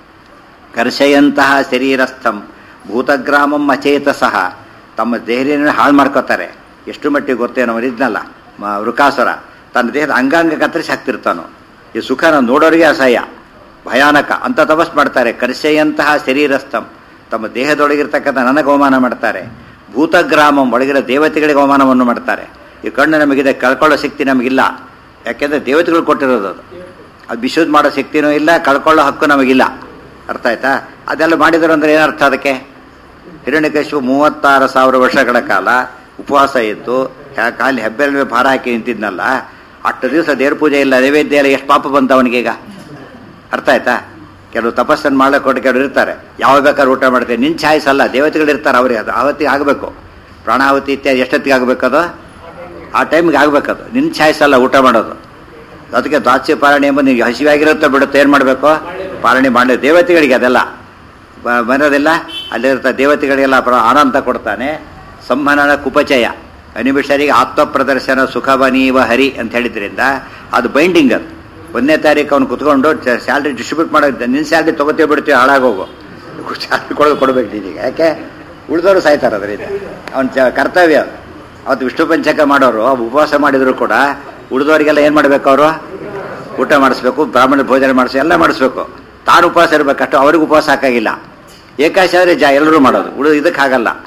ಕರ್ಷಯಂತಹ ಶರೀರಸ್ಥಂ ಭೂತಗ್ರಾಮಂ ಅಚೇತಸಃ. ತಮ್ಮ ದೇಹವನ್ನು ಹಾಳು ಮಾಡ್ಕೋತಾರೆ. ಎಷ್ಟು ಮಟ್ಟಿಗೆ ಗೊತ್ತೇನೋ ಇದ್ನಲ್ಲ ವೃಕಾಸುರ, ತನ್ನ ದೇಹದ ಅಂಗಾಂಗ ಕತ್ತರಿಸಿ ಹಾಕ್ತಿರ್ತಾನೋ. ಈ ಸುಖನ ನೋಡೋರಿಗೆ ಅಸಹ್ಯ, ಭಯಾನಕ ಅಂತ ತಪಸ್ ಮಾಡ್ತಾರೆ. ಕರ್ಷೆಯಂತಹ ಶರೀರಸ್ಥಂ, ತಮ್ಮ ದೇಹದೊಳಗಿರ್ತಕ್ಕಂಥ ನನಗೆ ಅವಮಾನ ಮಾಡ್ತಾರೆ. ಭೂತಗ್ರಾಮಂ, ಒಳಗಿರೋ ದೇವತೆಗಳಿಗೆ ಅವಮಾನವನ್ನು ಮಾಡ್ತಾರೆ. ಈ ಕಣ್ಣು ನಮಗಿದೆ, ಕಳ್ಕೊಳ್ಳೋ ಶಕ್ತಿ ನಮಗಿಲ್ಲ. ಯಾಕೆಂದರೆ ದೇವತೆಗಳು ಕೊಟ್ಟಿರೋದು ಅದು. ಅದು ವಿಶುದ್ಧ ಮಾಡೋ ಶಕ್ತಿನೂ ಇಲ್ಲ, ಕಳ್ಕೊಳ್ಳೋ ಹಕ್ಕು ನಮಗಿಲ್ಲ. ಅರ್ಥ ಆಯ್ತಾ? ಅದೆಲ್ಲ ಮಾಡಿದ್ರು ಅಂದರೆ ಏನರ್ಥ ಅದಕ್ಕೆ? ಹಿರಣ್ಯಕಶಿಪು ಮೂವತ್ತಾರು ಸಾವಿರ ವರ್ಷಗಳ ಕಾಲ ಉಪವಾಸ ಇದ್ದು ಕಾಲಿ ಹೆಬ್ಬೆರಳು ಭಾರ ಹಾಕಿ ನಿಂತಿದ್ನಲ್ಲ, ಅಷ್ಟು ದಿವಸ ದೇವ್ರ ಪೂಜೆ ಇಲ್ಲ, ನೈವೇದ್ಯ ಇಲ್ಲ, ಎಷ್ಟು ಪಾಪ ಬಂತ ಅವನಿಗೀಗ. ಅರ್ಥ ಆಯ್ತಾ? ಕೆಲವು ತಪಸ್ಸನ್ನು ಮಾಡಕ್ಕೆ ಕೊಟ್ಟು ಕೆಲವರು ಇರ್ತಾರೆ, ಯಾವಾಗ ಬೇಕಾದ್ರೆ ಊಟ ಮಾಡ್ತಾರೆ. ನಿನ್ನ ಚಾಯ್ಸ್ ಅಲ್ಲ, ದೇವತೆಗಳು ಇರ್ತಾರೆ, ಅವ್ರಿಗೆ ಅದು ಆವತ್ತಿಗೆ ಆಗಬೇಕು. ಪ್ರಾಣಾಹುತಿ ಇತ್ಯಾದಿ ಎಷ್ಟೊತ್ತಿಗೆ ಆಗಬೇಕದು? ಆ ಟೈಮ್ಗೆ ಆಗಬೇಕದು. ನಿನ್ನ ಚಾಯ್ಸ್ ಅಲ್ಲ ಊಟ ಮಾಡೋದು. ಅದಕ್ಕೆ ದ್ವಾದಶಿ ಪಾಲನೆ ಎಂಬ ನೀವು ಹಸಿವಾಗಿರುತ್ತೋ ಬಿಡುತ್ತೋ ಏನು ಮಾಡಬೇಕು? ಪಾಲನೆ ಮಾಡಲಿ. ದೇವತೆಗಳಿಗೆ ಅದೆಲ್ಲ ಬರೋದಿಲ್ಲ. ಅಲ್ಲಿರ್ತ ದೇವತೆಗಳಿಗೆಲ್ಲ ಆನಂದ ಕೊಡ್ತಾನೆ. ಸಂಹನನ ಕುಪಚಯ ಅನಿಮಿಷರಿಗೆ ಆತ್ಮ ಪ್ರದರ್ಶನ ಸುಖವನೀವ ಹರಿ ಅಂತ ಹೇಳಿದ್ರಿಂದ ಅದು ಬೈಂಡಿಂಗ್. ಅದು ಒಂದನೇ ತಾರೀಕು ಅವ್ನು ಕುತ್ಕೊಂಡು ಸ್ಯಾಲ್ರಿ ಡಿಸ್ಟ್ರಿಬ್ಯೂಟ್ ಮಾಡೋದು. ನಿನ್ನ ಸ್ಯಾಲ್ರಿ ತೊಗೋತೀವಿ ಬಿಡ್ತೀವಿ, ಹಾಳಾಗೋಗು. ಸ್ಯಾಲ್ರಿ ಕೊಡೋದು ಕೊಡಬೇಕು ನೀನೀಗ. ಯಾಕೆ? ಉಳಿದವರು ಸಾಯ್ತಾರೆ ಅದರಿಂದ. ಅವನ ಚ ಕರ್ತವ್ಯ. ಅವತ್ತು ವಿಷ್ಣು ಪಂಚಕ ಮಾಡೋರು ಉಪವಾಸ ಮಾಡಿದ್ರು ಕೂಡ ಉಳಿದವರಿಗೆಲ್ಲ ಏನು ಮಾಡಬೇಕು? ಅವರು ಊಟ ಮಾಡಿಸ್ಬೇಕು, ಬ್ರಾಹ್ಮಣ ಭೋಜನ ಮಾಡಿಸಿ ಎಲ್ಲ ಮಾಡಿಸ್ಬೇಕು. ತಾನು ಉಪವಾಸ ಇರಬೇಕಷ್ಟು, ಅವ್ರಿಗೆ ಉಪವಾಸ ಹಾಕಾಗಿಲ್ಲ. ಏಕಾಶಿ ಆದರೆ ಜಾ ಎಲ್ಲರೂ ಮಾಡೋದು, ಉಳಿದು ಇದಕ್ಕೆ ಆಗಲ್ಲ.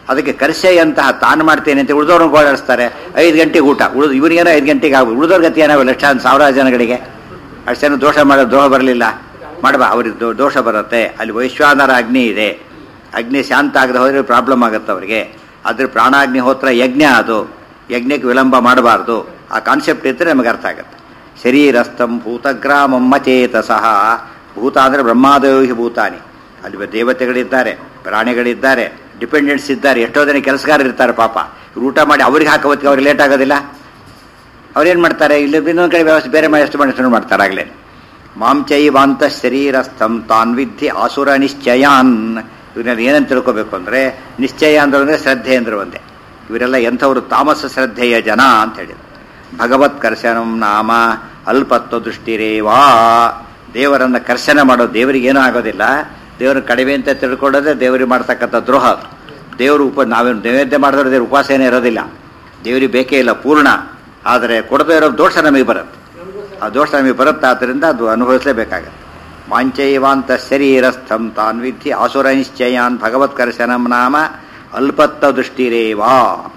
ಅದಕ್ಕೆ ಕರ್ಷೆಯಂತಹ ತಾನು ಮಾಡ್ತೇನೆ ಅಂತ ಉಳಿದವ್ರನ್ನ ಗೋಳಾಡಿಸ್ತಾರೆ. ಐದು ಗಂಟೆಗೆ ಊಟ ಉಳಿದು ಇವರಿಗೇನೋ ಐದು ಗಂಟೆಗೆ ಆಗ್ಬೋದು, ಉಳಿದವ್ರ ಗತಿ ಏನೋ ಲಕ್ಷಾಂತರ ಸಾವಿರಾರು ಜನಗಳಿಗೆ ಅಷ್ಟು ಜನ ದೋಷ ಮಾಡೋ ದ್ರೋಹ ಬರಲಿಲ್ಲ ಮಾಡಬಾ ಅವ್ರಿಗೆ ದೋಷ ಬರುತ್ತೆ. ಅಲ್ಲಿ ವೈಶ್ವಾನರ ಅಗ್ನಿ ಇದೆ, ಅಗ್ನಿ ಶಾಂತ ಆಗದೆ ಹೋದರೆ ಪ್ರಾಬ್ಲಮ್ ಆಗುತ್ತೆ ಅವರಿಗೆ. ಅದ್ರ ಪ್ರಾಣಾಗ್ನಿಹೋತ್ರ ಯಜ್ಞ, ಅದು ಯಜ್ಞಕ್ಕೆ ವಿಳಂಬ ಮಾಡಬಾರ್ದು. ಆ ಕಾನ್ಸೆಪ್ಟ್ ಇದ್ದರೆ ನಮಗೆ ಅರ್ಥ ಆಗುತ್ತೆ. ಶರೀರಸ್ಥಂ ಭೂತಗ್ರಾಮಂ ಮಚೇತಸಃ. ಭೂತ ಅಂದರೆ ಬ್ರಹ್ಮಾದಯೋಹಿ ಭೂತಾನಿ. ಅಲ್ಲಿ ದೇವತೆಗಳಿದ್ದಾರೆ, ಪ್ರಾಣಿಗಳಿದ್ದಾರೆ, ಡಿಪೆಂಡೆಂಟ್ಸ್ ಇದ್ದಾರೆ, ಎಷ್ಟೋ ಜನ ಕೆಲಸಗಾರರು ಇರ್ತಾರೆ. ಪಾಪ ಇವ್ರು ಊಟ ಮಾಡಿ ಅವ್ರಿಗೆ ಹಾಕೋದಕ್ಕೆ ಅವ್ರಿಗೆ ಲೇಟ್ ಆಗೋದಿಲ್ಲ. ಅವ್ರೇನು ಮಾಡ್ತಾರೆ, ಇಲ್ಲಿ ಇನ್ನೊಂದು ಕಡೆ ವ್ಯವಸ್ಥೆ ಬೇರೆ ಮಾಡಿ ಎಷ್ಟು ಮಾಡಿ ಶುರು ಮಾಡ್ತಾರೆ ಆಗಲೇ. ಮಾಂಚೈವಾಂತ ಶರೀರಸ್ಥಂ ತಾನ್ ವಿದ್ಧಿ ಆಸುರ ನಿಶ್ಚಯಾನ್. ಇವರಲ್ಲಿ ಏನಂತ ತಿಳ್ಕೋಬೇಕು ಅಂದರೆ, ನಿಶ್ಚಯ ಅಂದ್ರೆ ಶ್ರದ್ಧೆ ಅಂದ್ರೆ ಒಂದೇ. ಇವರೆಲ್ಲ ಎಂಥವರು ತಾಮಸ ಶ್ರದ್ಧೆಯ ಜನ ಅಂತ ಹೇಳಿದ್ರು. ಭಗವತ್ ಕರ್ಶನಂ ನಾಮ ಅಲ್ಪತ್ವ ದೃಷ್ಟಿರೇವಾ. ದೇವರನ್ನು ಕರ್ಶನ ಮಾಡೋದು, ದೇವರಿಗೇನೂ ಆಗೋದಿಲ್ಲ. ದೇವರು ಕಡಿಮೆ ಅಂತ ತಿಳ್ಕೊಳ್ಳೋದೇ ದೇವರಿಗೆ ಮಾಡ್ತಕ್ಕಂಥ ದ್ರೋಹ. ದೇವರು ಉಪ ನಾವೇನು ನೈವೇದ್ಯ ಮಾಡಿದ್ರೆ ದೇವ್ರ ಉಪವಾಸ ಏನೇ ಇರೋದಿಲ್ಲ, ದೇವರಿಗೆ ಬೇಕೇ ಇಲ್ಲ ಪೂರ್ಣ. ಆದರೆ ಕೊಡದೇ ಇರೋ ದೋಷ ನಮಗೆ ಬರುತ್ತೆ. ಆ ದೋಷ ನಮಗೆ ಬರುತ್ತೆ, ಆದ್ದರಿಂದ ಅದು ಅನುಭವಿಸಲೇಬೇಕಾಗತ್ತೆ. ಮಾಂಚೈವಾಂತ ಶರೀರಸ್ಥಂ ತಾನ್ ವಿಧಿ ಆಸುರ ನಿಶ್ಚಯಾನ್ ಭಗವತ್ ಕರ್ಶನಂ ನಾಮ ಅಲ್ಪತ್ವ ದೃಷ್ಟಿರೇವಾ.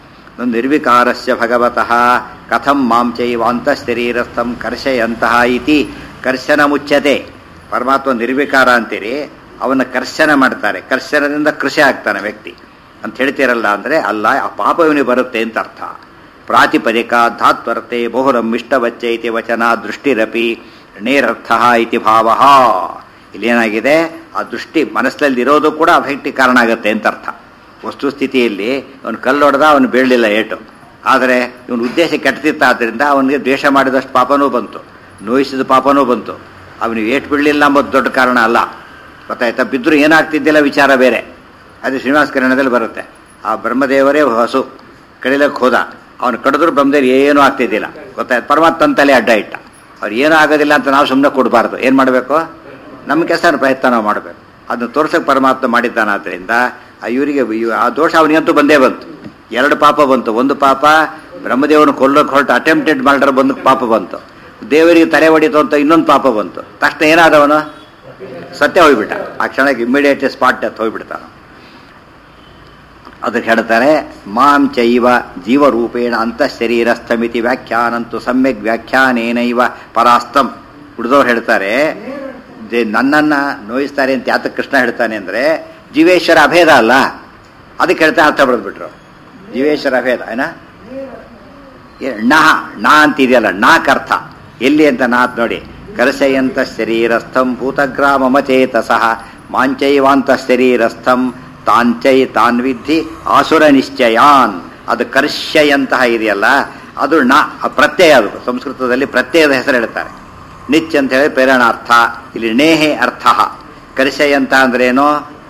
ನಿರ್ವಿಕಾರಸ್ಯ ಭಗವತಃ ಕಥಂ ಮಾಂಚೈವಾಂತ ಶರೀರಸ್ಥಂ ಕರ್ಷಯಂತಹ ಇತಿ ಕರ್ಶನ ಮುಚ್ಚತೆ. ಪರಮಾತ್ಮ ನಿರ್ವಿಕಾರ ಅಂತೀರಿ, ಅವನ್ನ ಕರ್ಶನ ಮಾಡ್ತಾರೆ. ಕರ್ಶನದಿಂದ ಕೃಷಿ ಆಗ್ತಾನೆ ವ್ಯಕ್ತಿ ಅಂತ ಹೇಳ್ತೀರಲ್ಲ, ಅಂದರೆ ಅಲ್ಲ, ಆ ಪಾಪ ಇವನಿಗೆ ಬರುತ್ತೆ ಅಂತ ಅರ್ಥ. ಪ್ರಾತಿಪದಿಕ ಧಾತ್ವರ್ತೆ ಬಹುರಂ ಇಷ್ಟವಚ್ಚ ಇತಿ ವಚನ ದೃಷ್ಟಿರಪಿ ನೇರರ್ಥ ಇತಿ ಭಾವ. ಇಲ್ಲೇನಾಗಿದೆ, ಆ ದೃಷ್ಟಿ ಮನಸ್ಸಲ್ಲಿ ಇರೋದು ಕೂಡ ಅಫೆಕ್ಟಿಗೆ ಕಾರಣ ಆಗುತ್ತೆ ಅಂತ ಅರ್ಥ. ವಸ್ತುಸ್ಥಿತಿಯಲ್ಲಿ ಅವನು ಕಲ್ಲೊಡೆದ, ಅವನು ಬೀಳಲಿಲ್ಲ ಏಟು, ಆದರೆ ಇವನ ಉದ್ದೇಶ ಕೆಟ್ಟದಿತ್ತ, ಆದ್ದರಿಂದ ಅವನಿಗೆ ದ್ವೇಷ ಮಾಡಿದಷ್ಟು ಪಾಪನೂ ಬಂತು, ನೋಯಿಸಿದ ಪಾಪನೂ ಬಂತು. ಅವನಿಗೆ ಏಟು ಬೀಳಲಿಲ್ಲ ಅಂಬೋದು ದೊಡ್ಡ ಕಾರಣ ಅಲ್ಲ. ಗೊತ್ತಾಯ್ತಾ? ಬಿದ್ದರೂ ಏನಾಗ್ತಿದ್ದಿಲ್ಲ ವಿಚಾರ ಬೇರೆ. ಅದು ಶ್ರೀನಿವಾಸ ಕಲ್ಯಾಣದಲ್ಲಿ ಬರುತ್ತೆ. ಆ ಬ್ರಹ್ಮದೇವರೇ ಹಸು ಕಡಿಲಕ್ಕೆ ಹೋದ, ಅವನು ಕಡಿದ್ರು ಬ್ರಹ್ಮದೇವರು ಏನೂ ಆಗ್ತಿದ್ದಿಲ್ಲ. ಗೊತ್ತಾಯ್ತು? ಪರಮಾತ್ಮ ತಲೆ ಅಡ್ಡ ಇಟ್ಟ. ಅವ್ರು ಏನೂ ಆಗೋದಿಲ್ಲ ಅಂತ ನಾವು ಸುಮ್ಮನೆ ಕೊಡಬಾರ್ದು. ಏನು ಮಾಡಬೇಕು, ನಮ್ಮ ಕೆಲಸ ಪ್ರಯತ್ನ ನಾವು ಮಾಡಬೇಕು. ಅದನ್ನು ತೋರ್ಸೋಕೆ ಪರಮಾತ್ಮ ಮಾಡಿದ್ದಾನಾದ್ರಿಂದ ಆ ಇವರಿಗೆ ಆ ದೋಷ ಅವನಿಗಂತೂ ಬಂದೇ ಬಂತು. ಎರಡು ಪಾಪ ಬಂತು. ಒಂದು ಪಾಪ ಬ್ರಹ್ಮದೇವನ ಕೊಲ್ಲೋಕೆ ಹೊರಟು ಅಟೆಂಪ್ಟೆಡ್ ಮಾಡಿದ್ರೆ ಬಂದು ಪಾಪ ಬಂತು. ದೇವರಿಗೆ ತಲೆ ಹೊಡಿತು ಅಂತ ಇನ್ನೊಂದು ಪಾಪ ಬಂತು. ತಕ್ಷಣ ಏನಾದವನು ಸತ್ಯ ಹೋಗ್ಬಿಟ್ಟ. ಆ ಕ್ಷಣಕ್ಕೆ ಇಮ್ಮಿಡಿಯೇಟ್ ಸ್ಪಾಟ್ ಡೆತ್ ಹೋಗ್ಬಿಡ್ತಾನ. ಅದಕ್ಕೆ ಹೇಳ್ತಾರೆ, ಮಾಂ ಚೈವ ಜೀವರೂಪೇಣ ಅಂತಃಶರೀರಸ್ಥಮಿತಿ ವ್ಯಾಖ್ಯಾನಂತೂ ಸಮ್ಯಕ್ ವ್ಯಾಖ್ಯಾನೇನೈವ ಪರಾಸ್ತಂ. ಹುಡ್ದವ್ರು ಹೇಳ್ತಾರೆ, ನನ್ನನ್ನು ನೋಯಿಸ್ತಾರೆ ಅಂತ ಯಾತಕ್ಕೆ ಕೃಷ್ಣ ಹೇಳ್ತಾನೆ ಅಂದರೆ, ಜೀವೇಶ್ವರ ಅಭೇದ ಅಲ್ಲ, ಅದಕ್ಕೆ ಹೇಳ್ತಾ ಅರ್ಥ ಬರೆದ್ಬಿಟ್ರು. ಜೀವೇಶ್ವರ ಅಭೇದ ಏನ ನಾ ನಾ ಅಂತಿದೆಯಲ್ಲ, ನಾಕರ್ಥ ಎಲ್ಲಿ ಅಂತ ನಾತ್ ನೋಡಿ. ಕರ್ಷಯಂತ ಶರೀರಸ್ಥಂ ಭೂತಗ್ರಾಮ ಮಚೇತಸಃ ಮಾಂಚೈವಾಂತ ಶರೀರಸ್ಥಂ ತಾಂಚೈ ತಾನ್ ವಿಧಿ ಆಸುರ ನಿಶ್ಚಯಾನ್. ಅದು ಕರ್ಷಯಂತಹ ಇದೆಯಲ್ಲ, ಅದು ನ ಪ್ರತ್ಯಯ. ಅದು ಸಂಸ್ಕೃತದಲ್ಲಿ ಪ್ರತ್ಯಯದ ಹೆಸರು ಹೇಳ್ತಾರೆ. ನಿಚ್ ಅಂತ ಹೇಳಿ ಪ್ರೇರಣಾರ್ಥ, ಇಲ್ಲಿ ನೇಹೆ ಅರ್ಥ. ಕರ್ಷಯಂತ ಅಂದ್ರೇನು,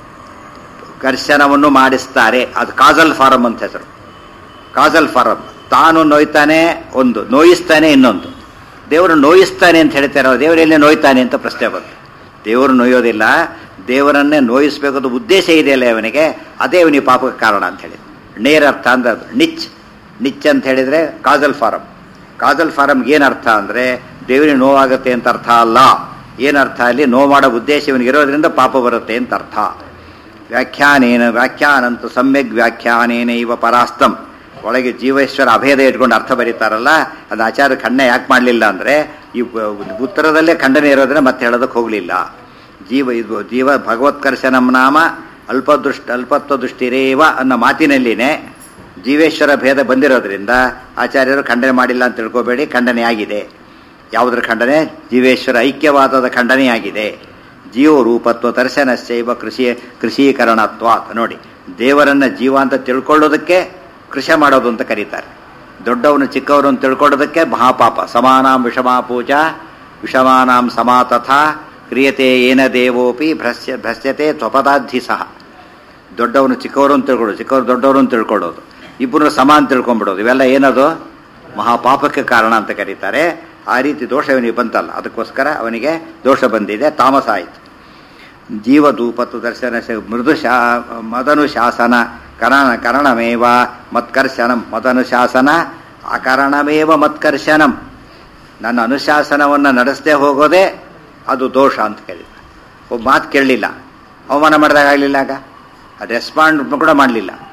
ಕರ್ಶನವನ್ನು ಮಾಡಿಸ್ತಾರೆ. ಅದು ಕಾಜಲ್ ಫಾರಂ ಅಂತ ಹೆಸರು. ಕಾಜಲ್ ಫಾರಂ. ತಾನು ನೋಯ್ತಾನೆ ಒಂದು, ನೋಯಿಸ್ತಾನೆ ಇನ್ನೊಂದು. ದೇವರು ನೋಯಿಸ್ತಾನೆ ಅಂತ ಹೇಳ್ತಾರೆ. ದೇವರೆಲ್ಲೇ ನೋಯ್ತಾನೆ ಅಂತ ಪ್ರಶ್ನೆ ಬಂತು. ದೇವರು ನೋಯೋದಿಲ್ಲ, ದೇವರನ್ನೇ ನೋಯಿಸ್ಬೇಕಂತ ಉದ್ದೇಶ ಇದೆಯಲ್ಲ ಅವನಿಗೆ, ಅದೇ ಅವನಿಗೆ ಪಾಪಕ್ಕೆ ಕಾರಣ ಅಂತ ಹೇಳಿ. ನೇರರ್ಥ ಅಂದ್ರೆ ಅದು ನಿಚ್. ನಿಚ್ ಅಂತ ಹೇಳಿದರೆ ಕಾಜಲ್ ಫಾರಂ. ಕಾಜಲ್ ಫಾರಮ್ಗೆ ಏನರ್ಥ ಅಂದರೆ, ದೇವರಿಗೆ ನೋವಾಗುತ್ತೆ ಅಂತ ಅರ್ಥ ಅಲ್ಲ. ಏನರ್ಥ ಅಲ್ಲಿ, ನೋವು ಮಾಡೋ ಉದ್ದೇಶ ಇವನಿಗೆ ಇರೋದ್ರಿಂದ ಪಾಪ ಬರುತ್ತೆ ಅಂತ ಅರ್ಥ. ವ್ಯಾಖ್ಯಾನೇನ ವ್ಯಾಖ್ಯಾನಂತೂ ಸಮ್ಯಕ್ ವ್ಯಾಖ್ಯಾನೇನ ಇವ ಪರಾಸ್ತಂ. ಒಳಗೆ ಜೀವೇಶ್ವರ ಅಭೇದ ಇಟ್ಕೊಂಡು ಅರ್ಥ ಬರೀತಾರಲ್ಲ, ಅದು ಆಚಾರ್ಯ ಖಂಡನೆ ಯಾಕೆ ಮಾಡಲಿಲ್ಲ ಅಂದರೆ, ಈ ಉತ್ತರದಲ್ಲೇ ಖಂಡನೆ ಇರೋದ್ರೆ ಮತ್ತೆ ಹೇಳೋದಕ್ಕೆ ಹೋಗಲಿಲ್ಲ. ಜೀವ ಇದು ಜೀವ ಭಗವತ್ಕರ್ಷನಂ ನಾಮ ಅಲ್ಪದೃಷ್ಟ ಅಲ್ಪತ್ವ ದೃಷ್ಟಿರೇವ ಅನ್ನೋ ಮಾತಿನಲ್ಲಿನೇ ಜೀವೇಶ್ವರ ಭೇದ ಬಂದಿರೋದ್ರಿಂದ ಆಚಾರ್ಯರು ಖಂಡನೆ ಮಾಡಿಲ್ಲ ಅಂತ ತಿಳ್ಕೋಬೇಡಿ. ಖಂಡನೆ ಆಗಿದೆ. ಯಾವುದರ ಖಂಡನೆ? ಜೀವೇಶ್ವರ ಐಕ್ಯವಾದದ ಖಂಡನೆಯಾಗಿದೆ. ಜೀವ ರೂಪತ್ವ ದರ್ಶನಶ್ಚೈವ ಕೃಷಿ ಕೃಷೀಕರಣತ್ವ. ನೋಡಿ, ದೇವರನ್ನ ಜೀವ ಅಂತ ತಿಳ್ಕೊಳ್ಳೋದಕ್ಕೆ ಕೃಷಿ ಮಾಡೋದು ಅಂತ ಕರೀತಾರೆ. ದೊಡ್ಡವನು ಚಿಕ್ಕವರು ಅಂತ ತಿಳ್ಕೊಳ್ಳೋದಕ್ಕೆ ಮಹಾಪಾಪ. ಸಮಾನಾಂ ವಿಷಮಾ ಪೂಜಾ ವಿಷಮಾನಾಂ ಸಮಾತಥಾ ಕ್ರಿಯತೆ ಏನ ದೇವೋಪಿ ಭ್ರಶ್ಯ ಭ್ರಶ್ಯತೆ ತ್ವಪದಾಧಿ ಸಹ. ದೊಡ್ಡವನು ಚಿಕ್ಕವರು ಅಂತ ತಿಳ್ಕೊಳ್ಳೋದು, ಚಿಕ್ಕವರು ದೊಡ್ಡವರು ಅಂತ ತಿಳ್ಕೊಳ್ಳೋದು, ಇಬ್ಬರು ಸಮ ಅಂತ ತಿಳ್ಕೊಂಡ್ಬಿಡೋದು, ಇವೆಲ್ಲ ಏನದು ಮಹಾಪಾಪಕ್ಕೆ ಕಾರಣ ಅಂತ ಕರೀತಾರೆ. ಆ ರೀತಿ ದೋಷ ಇವನಿಗೆ ಬಂತಲ್ಲ, ಅದಕ್ಕೋಸ್ಕರ ಅವನಿಗೆ ದೋಷ ಬಂದಿದೆ, ತಾಮಸ ಆಯಿತು. ಜೀವಧೂಪತ್ತು ದರ್ಶನ ಮೃದುಶಾ ಮದನುಶಾಸನ ಕರಣ ಕರಣಮೇವ ಮತ್ಕರ್ಷಣಂ. ಮದನುಶಾಸನ ಅಕರಣಮೇವ ಮತ್ಕರ್ಷಣಂ. ನನ್ನ ಅನುಶಾಸನವನ್ನು ನಡೆಸದೆ ಹೋಗೋದೇ ಅದು ದೋಷ ಅಂತ ಕೇಳಿದ. ಒಬ್ಬ ಮಾತು ಕೇಳಲಿಲ್ಲ, ಅವಮಾನ ಮಾಡಿದಾಗ ಆಗಲಿಲ್ಲ, ಆಗ ಅದು ರೆಸ್ಪಾಂಡ್ ಕೂಡ ಮಾಡಲಿಲ್ಲ.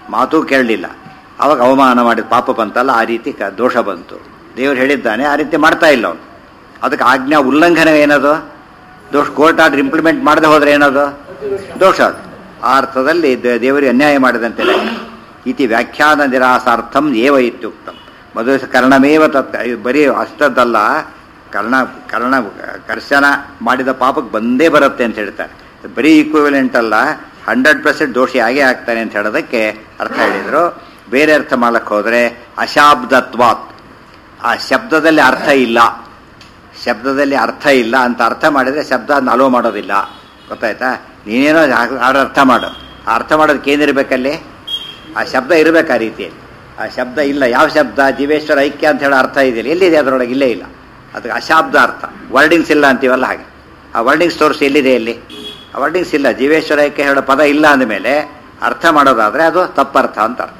ಮಾತೂ ಕೇಳಲಿಲ್ಲ. ಅವಾಗ ಅವಮಾನ ಮಾಡಿದ ಪಾಪ ಬಂತಲ್ಲ, ಆ ರೀತಿ ಕ ದೋಷ ಬಂತು. ದೇವರು ಹೇಳಿದ್ದಾನೆ, ಆ ರೀತಿ ಮಾಡ್ತಾ ಇಲ್ಲ ಅವನು. ಅದಕ್ಕೆ ಆಜ್ಞಾ ಉಲ್ಲಂಘನೆ ಏನದು? ದೋಷ. ಕೋರ್ಟ್ ಆರ್ಡರ್ ಇಂಪ್ಲಿಮೆಂಟ್ ಮಾಡದೆ ಹೋದ್ರೆ ಏನದು? ದೋಷ. ಅದು ಆ ಅರ್ಥದಲ್ಲಿ ದೇವರಿಗೆ ಅನ್ಯಾಯ ಮಾಡಿದಂತೆ. ಇತಿ ವ್ಯಾಖ್ಯಾನ ನಿರಾಸಾರ್ಥಂ ಏವ ಇತ್ಯುಕ್ತಂ. ಮದುವೆ ಕರ್ಣಮೇವ ತತ್. ಬರೀ ಅಷ್ಟದ್ದಲ್ಲ, ಕರ್ಣ ಕರ್ಣ ಕರ್ಶನ ಮಾಡಿದ ಪಾಪಕ್ಕೆ ಬಂದೇ ಬರುತ್ತೆ ಅಂತ ಹೇಳ್ತಾರೆ. ಬರೀ ಈಕ್ವಿವೆಲೆಂಟ್ ಅಲ್ಲ, ಹಂಡ್ರೆಡ್ ಪರ್ಸೆಂಟ್ ದೋಷಿ ಆಗೇ ಆಗ್ತಾನೆ ಅಂತ ಹೇಳೋದಕ್ಕೆ ಅರ್ಥ ಹೇಳಿದರು. ಬೇರೆ ಅರ್ಥ ಮಾಡಕ್ಕೆ ಹೋದರೆ ಅಶಾಬ್ದತ್ವಾತ್, ಆ ಶಬ್ದದಲ್ಲಿ ಅರ್ಥ ಇಲ್ಲ, ಶಬ್ದದಲ್ಲಿ ಅರ್ಥ ಇಲ್ಲ ಅಂತ ಅರ್ಥ ಮಾಡಿದರೆ ಶಬ್ದ ಅಲೋ ಮಾಡೋದಿಲ್ಲ. ಗೊತ್ತಾಯ್ತಾ? ನೀನೇನೋ ಅರ್ಥ ಮಾಡು, ಆ ಅರ್ಥ ಮಾಡೋದಕ್ಕೆ ಏನಿರಬೇಕಲ್ಲಿ? ಆ ಶಬ್ದ ಇರಬೇಕು ಆ ರೀತಿಯಲ್ಲಿ. ಆ ಶಬ್ದ ಇಲ್ಲ. ಯಾವ ಶಬ್ದ? ಜೀವೇಶ್ವರ ಐಕ್ಯ ಅಂತ ಹೇಳೋ ಅರ್ಥ ಇದೆಯಲ್ಲ, ಎಲ್ಲಿದೆ ಅದರೊಳಗೆ? ಇಲ್ಲೇ ಇಲ್ಲ. ಅದಕ್ಕೆ ಅಶಾಬ್ದ ಅರ್ಥ. ವರ್ಡಿಂಗ್ಸ್ ಇಲ್ಲ ಅಂತೀವಲ್ಲ ಹಾಗೆ. ಆ ವರ್ಡಿಂಗ್ಸ್ ತೋರಿಸಿ ಎಲ್ಲಿದೆ ಇಲ್ಲಿ? ಆ ವರ್ಡಿಂಗ್ಸ್ ಇಲ್ಲ. ಜೀವೇಶ್ವರ ಐಕ್ಯ ಹೇಳೋ ಪದ ಇಲ್ಲ ಅಂದಮೇಲೆ ಅರ್ಥ ಮಾಡೋದಾದರೆ ಅದು ತಪ್ಪರ್ಥ ಅಂತ ಅರ್ಥ.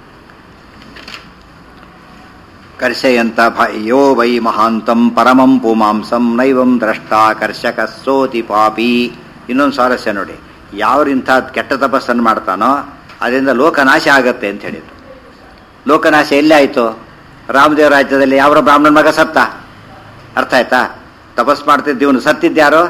ಕರ್ಷಯಂತ ಯೋ ವೈ ಮಹಾಂತಂ ಪರಮಂ ಪುಮಾಂಸಂ ನೈವಂ ದ್ರಷ್ಟಾ ಕರ್ಷಕ ಸೋತಿ ಪಾಪಿ. ಇನ್ನೊಂದು ಸ್ವಾರಸ್ಯ ನೋಡಿ, ಯಾವ್ರಿಂಥ ಕೆಟ್ಟ ತಪಸ್ಸನ್ನು ಮಾಡ್ತಾನೋ ಅದರಿಂದ ಲೋಕನಾಶ ಆಗತ್ತೆ ಅಂತ ಹೇಳಿದ್ರು. ಲೋಕನಾಶ ಎಲ್ಲಿ ಆಯಿತು? ರಾಮದೇವ ರಾಜ್ಯದಲ್ಲಿ ಯಾವ ಬ್ರಾಹ್ಮಣನ ಮಗ ಸತ್ತ. ಅರ್ಥ ಆಯ್ತಾ? ತಪಸ್ ಮಾಡ್ತಿದ್ದೀವನು ಸತ್ತಿದ್ಯಾರೋ?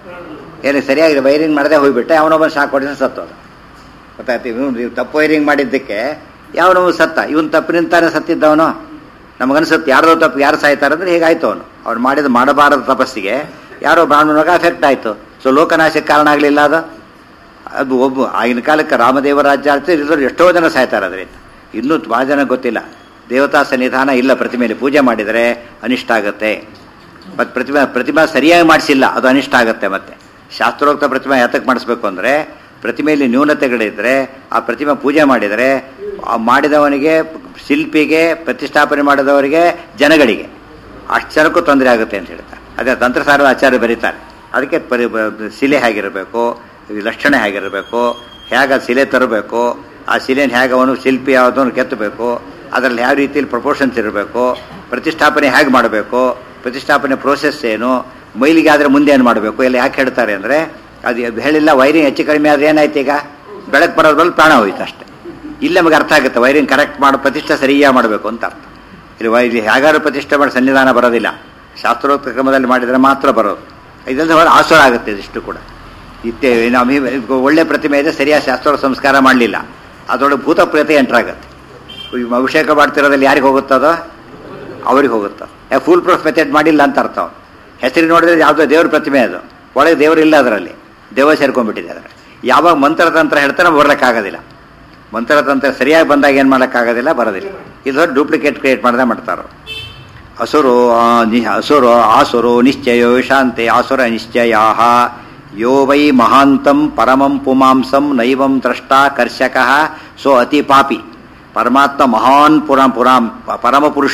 ಏನು ಸರಿಯಾಗಿ ವೈರಿಂಗ್ ಮಾಡದೆ ಹೋಗ್ಬಿಟ್ಟೆ, ಅವನೊಬ್ಬನ ಶಾಕ್ ಹೊಡೆದ ಸತ್ತೋದು. ಗೊತ್ತಾಯ್ತು? ಇವನು ತಪ್ಪು ವೈರಿಂಗ್ ಮಾಡಿದ್ದಕ್ಕೆ ಯಾವನೊಬ್ಬ ಸತ್ತ. ಇವನು ತಪ್ಪಿನಿಂತಾನೆ ಸತ್ತಿದ್ದವನು. ನಮಗನ್ಸುತ್ತೆ ಯಾರೋ ತಪ್ಪು ಯಾರು ಸಾಯ್ತಾರೆ ಅಂದರೆ ಹೇಗಾಯ್ತು. ಅವನು ಅವ್ರು ಮಾಡಿದ ಮಾಡಬಾರದ ತಪಸ್ಸಿಗೆ ಯಾರೋ ಬ್ರಾಹ್ಮಣನಾಗ ಅಫೆಕ್ಟ್ ಆಯಿತು. ಸೊ ಲೋಕನಾಶಕ್ಕೆ ಕಾರಣ ಆಗಲಿಲ್ಲ ಅದು. ಅದು ಒಬ್ಬ ಆಗಿನ ಕಾಲಕ್ಕೆ ರಾಮದೇವ ರಾಜ್ಯ ಆಡ್ತಿದ್ರು, ಎಷ್ಟೋ ಜನ ಸಾಯ್ತಾರೆ ಅದರಿಂದ. ಇನ್ನೂ ಭಾಳ ಜನ ಗೊತ್ತಿಲ್ಲ. ದೇವತಾ ಸನ್ನಿಧಾನ ಇಲ್ಲ, ಪ್ರತಿಮೆಯಲ್ಲಿ ಪೂಜೆ ಮಾಡಿದರೆ ಅನಿಷ್ಟ ಆಗುತ್ತೆ. ಮತ್ತು ಪ್ರತಿಮಾ ಪ್ರತಿಮಾ ಸರಿಯಾಗಿ ಮಾಡಿಸಿಲ್ಲ, ಅದು ಅನಿಷ್ಟ ಆಗುತ್ತೆ. ಮತ್ತು ಶಾಸ್ತ್ರೋಕ್ತ ಪ್ರತಿಮೆ ಯಾತಕ್ಕೆ ಮಾಡಿಸ್ಬೇಕು ಅಂದರೆ, ಪ್ರತಿಮೆಯಲ್ಲಿ ನ್ಯೂನತೆಗಳಿದ್ದರೆ ಆ ಪ್ರತಿಮೆ ಪೂಜೆ ಮಾಡಿದರೆ ಆ ಮಾಡಿದವನಿಗೆ, ಶಿಲ್ಪಿಗೆ, ಪ್ರತಿಷ್ಠಾಪನೆ ಮಾಡಿದವರಿಗೆ, ಜನಗಳಿಗೆ ಅಷ್ಟು ಜನಕ್ಕೂ ತೊಂದರೆ ಆಗುತ್ತೆ ಅಂತ ಹೇಳ್ತಾರೆ. ಅದೇ ತಂತ್ರಸಾರದ ಆಚಾರ್ಯ ಬರೀತಾರೆ. ಅದಕ್ಕೆ ಪರಿ ಶಿಲೆ ಹೇಗಿರಬೇಕು, ಲಕ್ಷಣ ಹೇಗಿರಬೇಕು, ಹೇಗೆ ಶಿಲೆ ತರಬೇಕು, ಆ ಶಿಲೆನ ಹೇಗೆ ಅವನು ಶಿಲ್ಪಿ ಯಾವುದನ್ನು ಕೆತ್ತಬೇಕು, ಅದರಲ್ಲಿ ಯಾವ ರೀತಿಯಲ್ಲಿ ಪ್ರಪೋರ್ಷನ್ಸ್ ಇರಬೇಕು, ಪ್ರತಿಷ್ಠಾಪನೆ ಹೇಗೆ ಮಾಡಬೇಕು, ಪ್ರತಿಷ್ಠಾಪನೆ ಪ್ರೋಸೆಸ್ ಏನು, ಮೈಲಿಗೆ ಆದರೆ ಮುಂದೆ ಏನು ಮಾಡಬೇಕು ಎಲ್ಲ ಯಾಕೆ ಹೇಳ್ತಾರೆ ಅಂದರೆ, ಅದು ಹೇಳಿಲ್ಲ. ವೈರಿಂಗ್ ಹೆಚ್ಚು ಕಡಿಮೆ ಆದರೆ ಏನಾಯ್ತು? ಈಗ ಬೆಳಕು ಬರೋದ್ರಲ್ಲಿ ಪ್ರಾಣ ಹೋಯ್ತು ಅಷ್ಟೇ. ಇಲ್ಲಿ ನಮಗೆ ಅರ್ಥ ಆಗುತ್ತೆ ವೈರಿಂಗ್ ಕರೆಕ್ಟ್ ಮಾಡೋ, ಪ್ರತಿಷ್ಠೆ ಸರಿಯಾಗಿ ಮಾಡಬೇಕು ಅಂತ ಅರ್ಥ. ಇಲ್ಲಿ ವೈ ಹೇಗಾದ್ರೂ ಪ್ರತಿಷ್ಠೆ ಮಾಡಿ ಸನ್ನಿಧಾನ ಬರೋದಿಲ್ಲ, ಶಾಸ್ತ್ರೋಕ್ತ ಕ್ರಮದಲ್ಲಿ ಮಾಡಿದರೆ ಮಾತ್ರ ಬರೋದು. ಇದರಿಂದ ಹೊರ ಆಸುರ ಆಗುತ್ತೆ. ಇದಿಷ್ಟು ಕೂಡ ಇತ್ತೇ ನಮ್ಮ ಒಳ್ಳೆ ಪ್ರತಿಮೆ ಇದೆ, ಸರಿಯಾದ ಶಾಸ್ತ್ರ ಸಂಸ್ಕಾರ ಮಾಡಲಿಲ್ಲ, ಅದರೊಳಗೆ ಭೂತ ಪ್ರೇತ ಎಂಟ್ರಾಗುತ್ತೆ. ಅಭಿಷೇಕ ಮಾಡ್ತಿರೋದ್ರಲ್ಲಿ ಯಾರಿಗೆ ಹೋಗುತ್ತದೋ ಅವ್ರಿಗೆ ಹೋಗುತ್ತೆ. ಯಾಕೆ ಫುಲ್ ಪ್ರೂಫ್ ಮೆಥಡ್ ಮಾಡಿಲ್ಲ ಅಂತ ಅರ್ಥ. ಅವ್ನು ಹೆಸರು ನೋಡಿದ್ರೆ ಯಾವುದೋ ದೇವ್ರ ಪ್ರತಿಮೆ, ಅದು ಒಳಗೆ ದೇವರು ಇಲ್ಲ, ಅದರಲ್ಲಿ ದೇವ ಸೇರ್ಕೊಂಡ್ಬಿಟ್ಟಿದೆ. ಅದರಲ್ಲಿ ಯಾವಾಗ ಮಂತ್ರತಂತ್ರ ಹೇಳ್ತಾರೆ ಬರ್ಲಿಕ್ಕಾಗೋದಿಲ್ಲ. ಮಂತ್ರತಂತ್ರ ಸರಿಯಾಗಿ ಬಂದಾಗ ಏನು ಮಾಡೋಕ್ಕಾಗೋದಿಲ್ಲ, ಬರೋದಿಲ್ಲ. ಇದು ಡೂಪ್ಲಿಕೇಟ್ ಕ್ರಿಯೇಟ್ ಮಾಡದೆ ಮಾಡ್ತಾರೋ. ಅಸುರೋ ಅಸುರೋ ಆಸುರೋ ನಿಶ್ಚಯೋ ಶಾಂತೆ ಆಸುರ ನಿಶ್ಚಯಾ ಯೋ ವೈ ಮಹಾಂತಂ ಪರಮಂ ಪುಮಾಂಸಂ ನೈವಂ ದ್ರಷ್ಟಾ ಕರ್ಷಕ ಸೋ ಅತಿ ಪಾಪಿ. ಪರಮಾತ್ಮ ಮಹಾನ್ ಪುರಾಂ ಪುರಾಂ ಪರಮ ಪುರುಷ,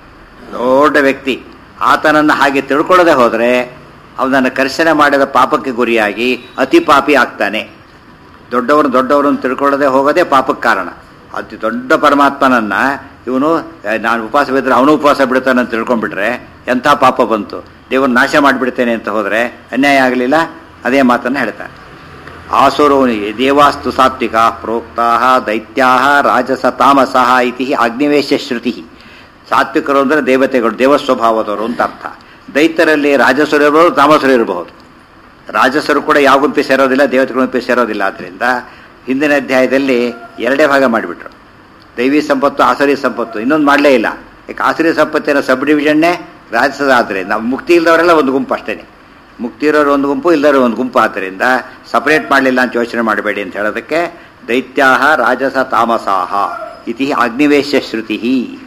ದೊಡ್ಡ ವ್ಯಕ್ತಿ. ಆತನನ್ನು ಹಾಗೆ ತಿಳ್ಕೊಳ್ಳದೆ ಹೋದರೆ ಅವನನ್ನು ಕರ್ಷಣೆ ಮಾಡಿದ ಪಾಪಕ್ಕೆ ಗುರಿಯಾಗಿ ಅತಿ ಪಾಪಿ ಆಗ್ತಾನೆ. ದೊಡ್ಡವರು ದೊಡ್ಡವರನ್ನು ತಿಳ್ಕೊಳ್ಳದೆ ಹೋಗೋದೇ ಪಾಪಕ್ಕೆ ಕಾರಣ. ಅತಿ ದೊಡ್ಡ ಪರಮಾತ್ಮನನ್ನು ಇವನು ನಾನು ಉಪವಾಸ ಬಿದ್ದರೆ ಅವನು ಉಪವಾಸ ಬಿಡ್ತಾನೆ ಅಂತ ತಿಳ್ಕೊಂಡ್ಬಿಟ್ರೆ ಎಂಥ ಪಾಪ ಬಂತು. ದೇವರು ನಾಶ ಮಾಡಿಬಿಡ್ತೇನೆ ಅಂತ ಹೋದರೆ ಅನ್ಯಾಯ ಆಗಲಿಲ್ಲ. ಅದೇ ಮಾತನ್ನು ಹೇಳ್ತಾರೆ. ಆಸುರೋ ದೇವಾಸ್ತು ಸಾತ್ವಿಕ ಪ್ರೋಕ್ತಾ ದೈತ್ಯಾ ರಾಜಸ ತಾಮಸ ಇತಿ ಆಗ್ನಿವೇಶ ಶ್ರುತಿ. ಸಾತ್ವಿಕರು ಅಂದರೆ ದೇವತೆಗಳು, ದೇವಸ್ವಭಾವದವರು ಅಂತ ಅರ್ಥ. ದೈತ್ಯರಲ್ಲಿ ರಾಜಸರು ಇರಬಹುದು, ತಾಮಸರು ಇರಬಹುದು. ರಾಜಸರು ಕೂಡ ಯಾವ ಗುಂಪಿ ಸೇರೋದಿಲ್ಲ, ದೇವತೆಗಳ ಗುಂಪಿ ಸೇರೋದಿಲ್ಲ. ಆದ್ದರಿಂದ ಹಿಂದಿನ ಅಧ್ಯಾಯದಲ್ಲಿ ಎರಡೇ ಭಾಗ ಮಾಡಿಬಿಟ್ರು, ದೈವಿ ಸಂಪತ್ತು, ಆಸುರಿ ಸಂಪತ್ತು. ಇನ್ನೊಂದು ಮಾಡಲೇ ಇಲ್ಲ. ಯಾಕೆ ಆಸುರಿ ಸಂಪತ್ತಿನ ಸಬ್ ಡಿವಿಷನ್ನೇ ರಾಜಸದ. ಆದ್ದರಿಂದ ನಾವು ಮುಕ್ತಿ ಇಲ್ಲದವರೆಲ್ಲ ಒಂದು ಗುಂಪು ಅಷ್ಟೇ. ಮುಕ್ತಿ ಇರೋರು ಒಂದು ಗುಂಪು, ಇಲ್ಲರೂ ಒಂದು ಗುಂಪು. ಆದ್ದರಿಂದ ಸಪರೇಟ್ ಮಾಡಲಿಲ್ಲ ಅಂತ ಯೋಚನೆ ಮಾಡಬೇಡಿ ಅಂತ ಹೇಳೋದಕ್ಕೆ ದೈತ್ಯಾ ರಾಜಸ ತಾಮಸಾಹ ಇತಿ ಆಗ್ನಿವೇಶ ಶ್ರುತಿ.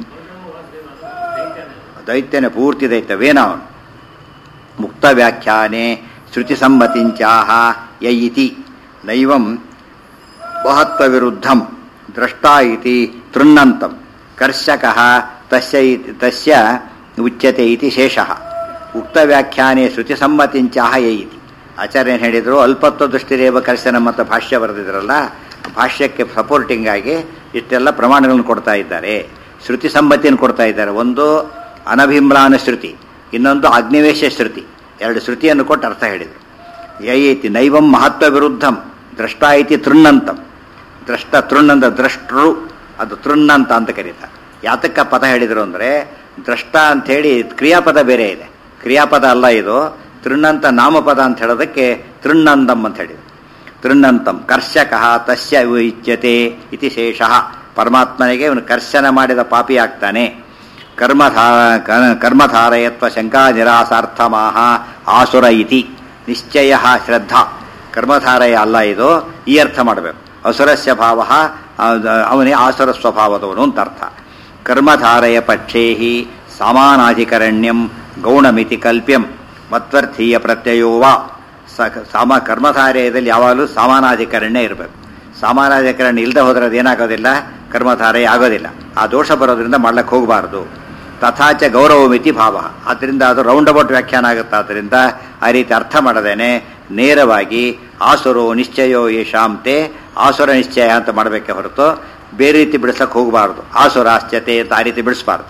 ದೈತ್ಯನೇ ಪೂರ್ತಿ ದೈತ್ಯವೇನ ಅವನು. ಮುಕ್ತ ವ್ಯಾಖ್ಯಾನೆ ಶ್ರುತಿ ಸಮ್ಮತಿಂಚಾಹ ಯ ಇತಿ ನೈವಂ ಮಹತ್ವ ವಿರುದ್ಧಂ ದ್ರಷ್ಟಾ ಇತಿ ತೃಣ್ಣಂತಂ ಕರ್ಷಕಃ ತಸ್ಯ ತಸ್ಯ ಉಚ್ಯತೆ ಇತಿ ಶೇಷಃ. ಉಕ್ತ ವ್ಯಾಖ್ಯಾನೆ ಶ್ರುತಿ ಸಮ್ಮತಿಂಚಾಹ ಯ ಇತಿ. ಆಚಾರ್ಯ ಏನು ಹೇಳಿದರು? ಅಲ್ಪತ್ವ ದೃಷ್ಟಿರೇವ ಕರ್ಷಣ ಮತ್ತು ಭಾಷ್ಯ ಬರೆದಿದ್ರಲ್ಲ, ಭಾಷ್ಯಕ್ಕೆ ಸಪೋರ್ಟಿಂಗ್ ಆಗಿ ಇಷ್ಟೆಲ್ಲ ಪ್ರಮಾಣಗಳನ್ನು ಕೊಡ್ತಾ ಇದ್ದಾರೆ. ಶ್ರುತಿ ಸಮ್ಮತಿಯನ್ನು ಕೊಡ್ತಾ ಇದ್ದಾರೆ. ಒಂದು ಅನಭಿಮ್ಲಾನ ಶ್ರುತಿ, ಇನ್ನೊಂದು ಆಗ್ನಿವೇಶ ಶ್ರುತಿ. ಎರಡು ಶ್ರುತಿಯನ್ನು ಕೊಟ್ಟು ಅರ್ಥ ಹೇಳಿದರು. ಯೈತಿ ನೈವಂ ಮಹತ್ವ ವಿರುದ್ಧಂ ದ್ರಷ್ಟಾ ಇತಿ ತೃಣ್ಣಂತಂ. ದ್ರಷ್ಟ ತೃಣ್ಣಂದ ದ್ರಷ್ಟೃ ಅದು ತೃಣ್ಣಂತ ಅಂತ ಕರೀತಾರೆ. ಯಾತಕ್ಕ ಪದ ಹೇಳಿದರು ಅಂದರೆ ದ್ರಷ್ಟ ಅಂಥೇಳಿ ಕ್ರಿಯಾಪದ ಬೇರೆ ಇದೆ, ಕ್ರಿಯಾಪದ ಅಲ್ಲ ಇದು. ತೃಣ್ಣಂತ ನಾಮಪದ ಅಂತ ಹೇಳೋದಕ್ಕೆ ತೃಣ್ಣಂದಂ ಅಂತ ಹೇಳಿದ್ರು. ತೃಣ್ಣಂತಂ ಕರ್ಷಕಃ ತಸ್ಯ ವಿಚ್ಯತೆ ಇತಿ ಶೇಷಃ. ಪರಮಾತ್ಮನಿಗೆ ಇವನು ಕರ್ಷನ ಮಾಡಿದ ಪಾಪಿ ಆಗ್ತಾನೆ. ಕರ್ಮಧಾ ಕರ್ಮಧಾರಯತ್ವ ಶಂಕಾ ನಿರಾಸಾರ್ಥಮಾಹ ಆಸುರ ಇತಿ ನಿಶ್ಚಯ ಶ್ರದ್ಧಾ. ಕರ್ಮಧಾರಯ ಅಲ್ಲ ಇದು, ಈ ಅರ್ಥ ಮಾಡಬೇಕು. ಅಸುರಸ್ಯ ಭಾವ ಅವನೇ ಆಸುರ ಸ್ವಭಾವದವನು ಅಂತ ಅರ್ಥ. ಕರ್ಮಧಾರಯ ಪಕ್ಷೇಹಿ ಸಮಾನಾಧಿಕರಣ್ಯಂ ಗೌಣಮಿತಿ ಕಲ್ಪ್ಯಂ ಮತ್ವರ್ಥೀಯ ಪ್ರತ್ಯಯೋವ. ಸಾಮ ಕರ್ಮಧಾರಯದಲ್ಲಿ ಯಾವಾಗಲೂ ಸಮಾನಾಧಿಕರಣ್ಯ ಇರಬೇಕು. ಸಮಾನಾಧಿಕರಣ್ಯ ಇಲ್ಲದೆ ಹೋದರೆ ಅದೇನಾಗೋದಿಲ್ಲ, ಕರ್ಮಧಾರಯ ಆಗೋದಿಲ್ಲ. ಆ ದೋಷ ಬರೋದ್ರಿಂದ ಮಾಡ್ಲಿಕ್ಕೆ ಹೋಗಬಾರ್ದು. ತಥಾಚ ಗೌರವಮಿತಿ ಭಾವ. ಆದ್ದರಿಂದ ಅದು ರೌಂಡ್ ಅಬೌಟ್ ವ್ಯಾಖ್ಯಾನ ಆಗುತ್ತೆ. ಆದ್ದರಿಂದ ಆ ರೀತಿ ಅರ್ಥ ಮಾಡದೇನೆ ನೇರವಾಗಿ ಆಸುರೋ ನಿಶ್ಚಯೋ ಯಶಾಂತೆ ಆಸುರ ನಿಶ್ಚಯ ಅಂತ ಮಾಡಬೇಕೆ ಹೊರತು ಬೇರೆ ರೀತಿ ಬಿಡಿಸಕ್ಕೆ ಹೋಗಬಾರ್ದು. ಆಸುರಾಶ್ಚತೆ ಅಂತ ಆ ರೀತಿ ಬಿಡಿಸಬಾರ್ದು.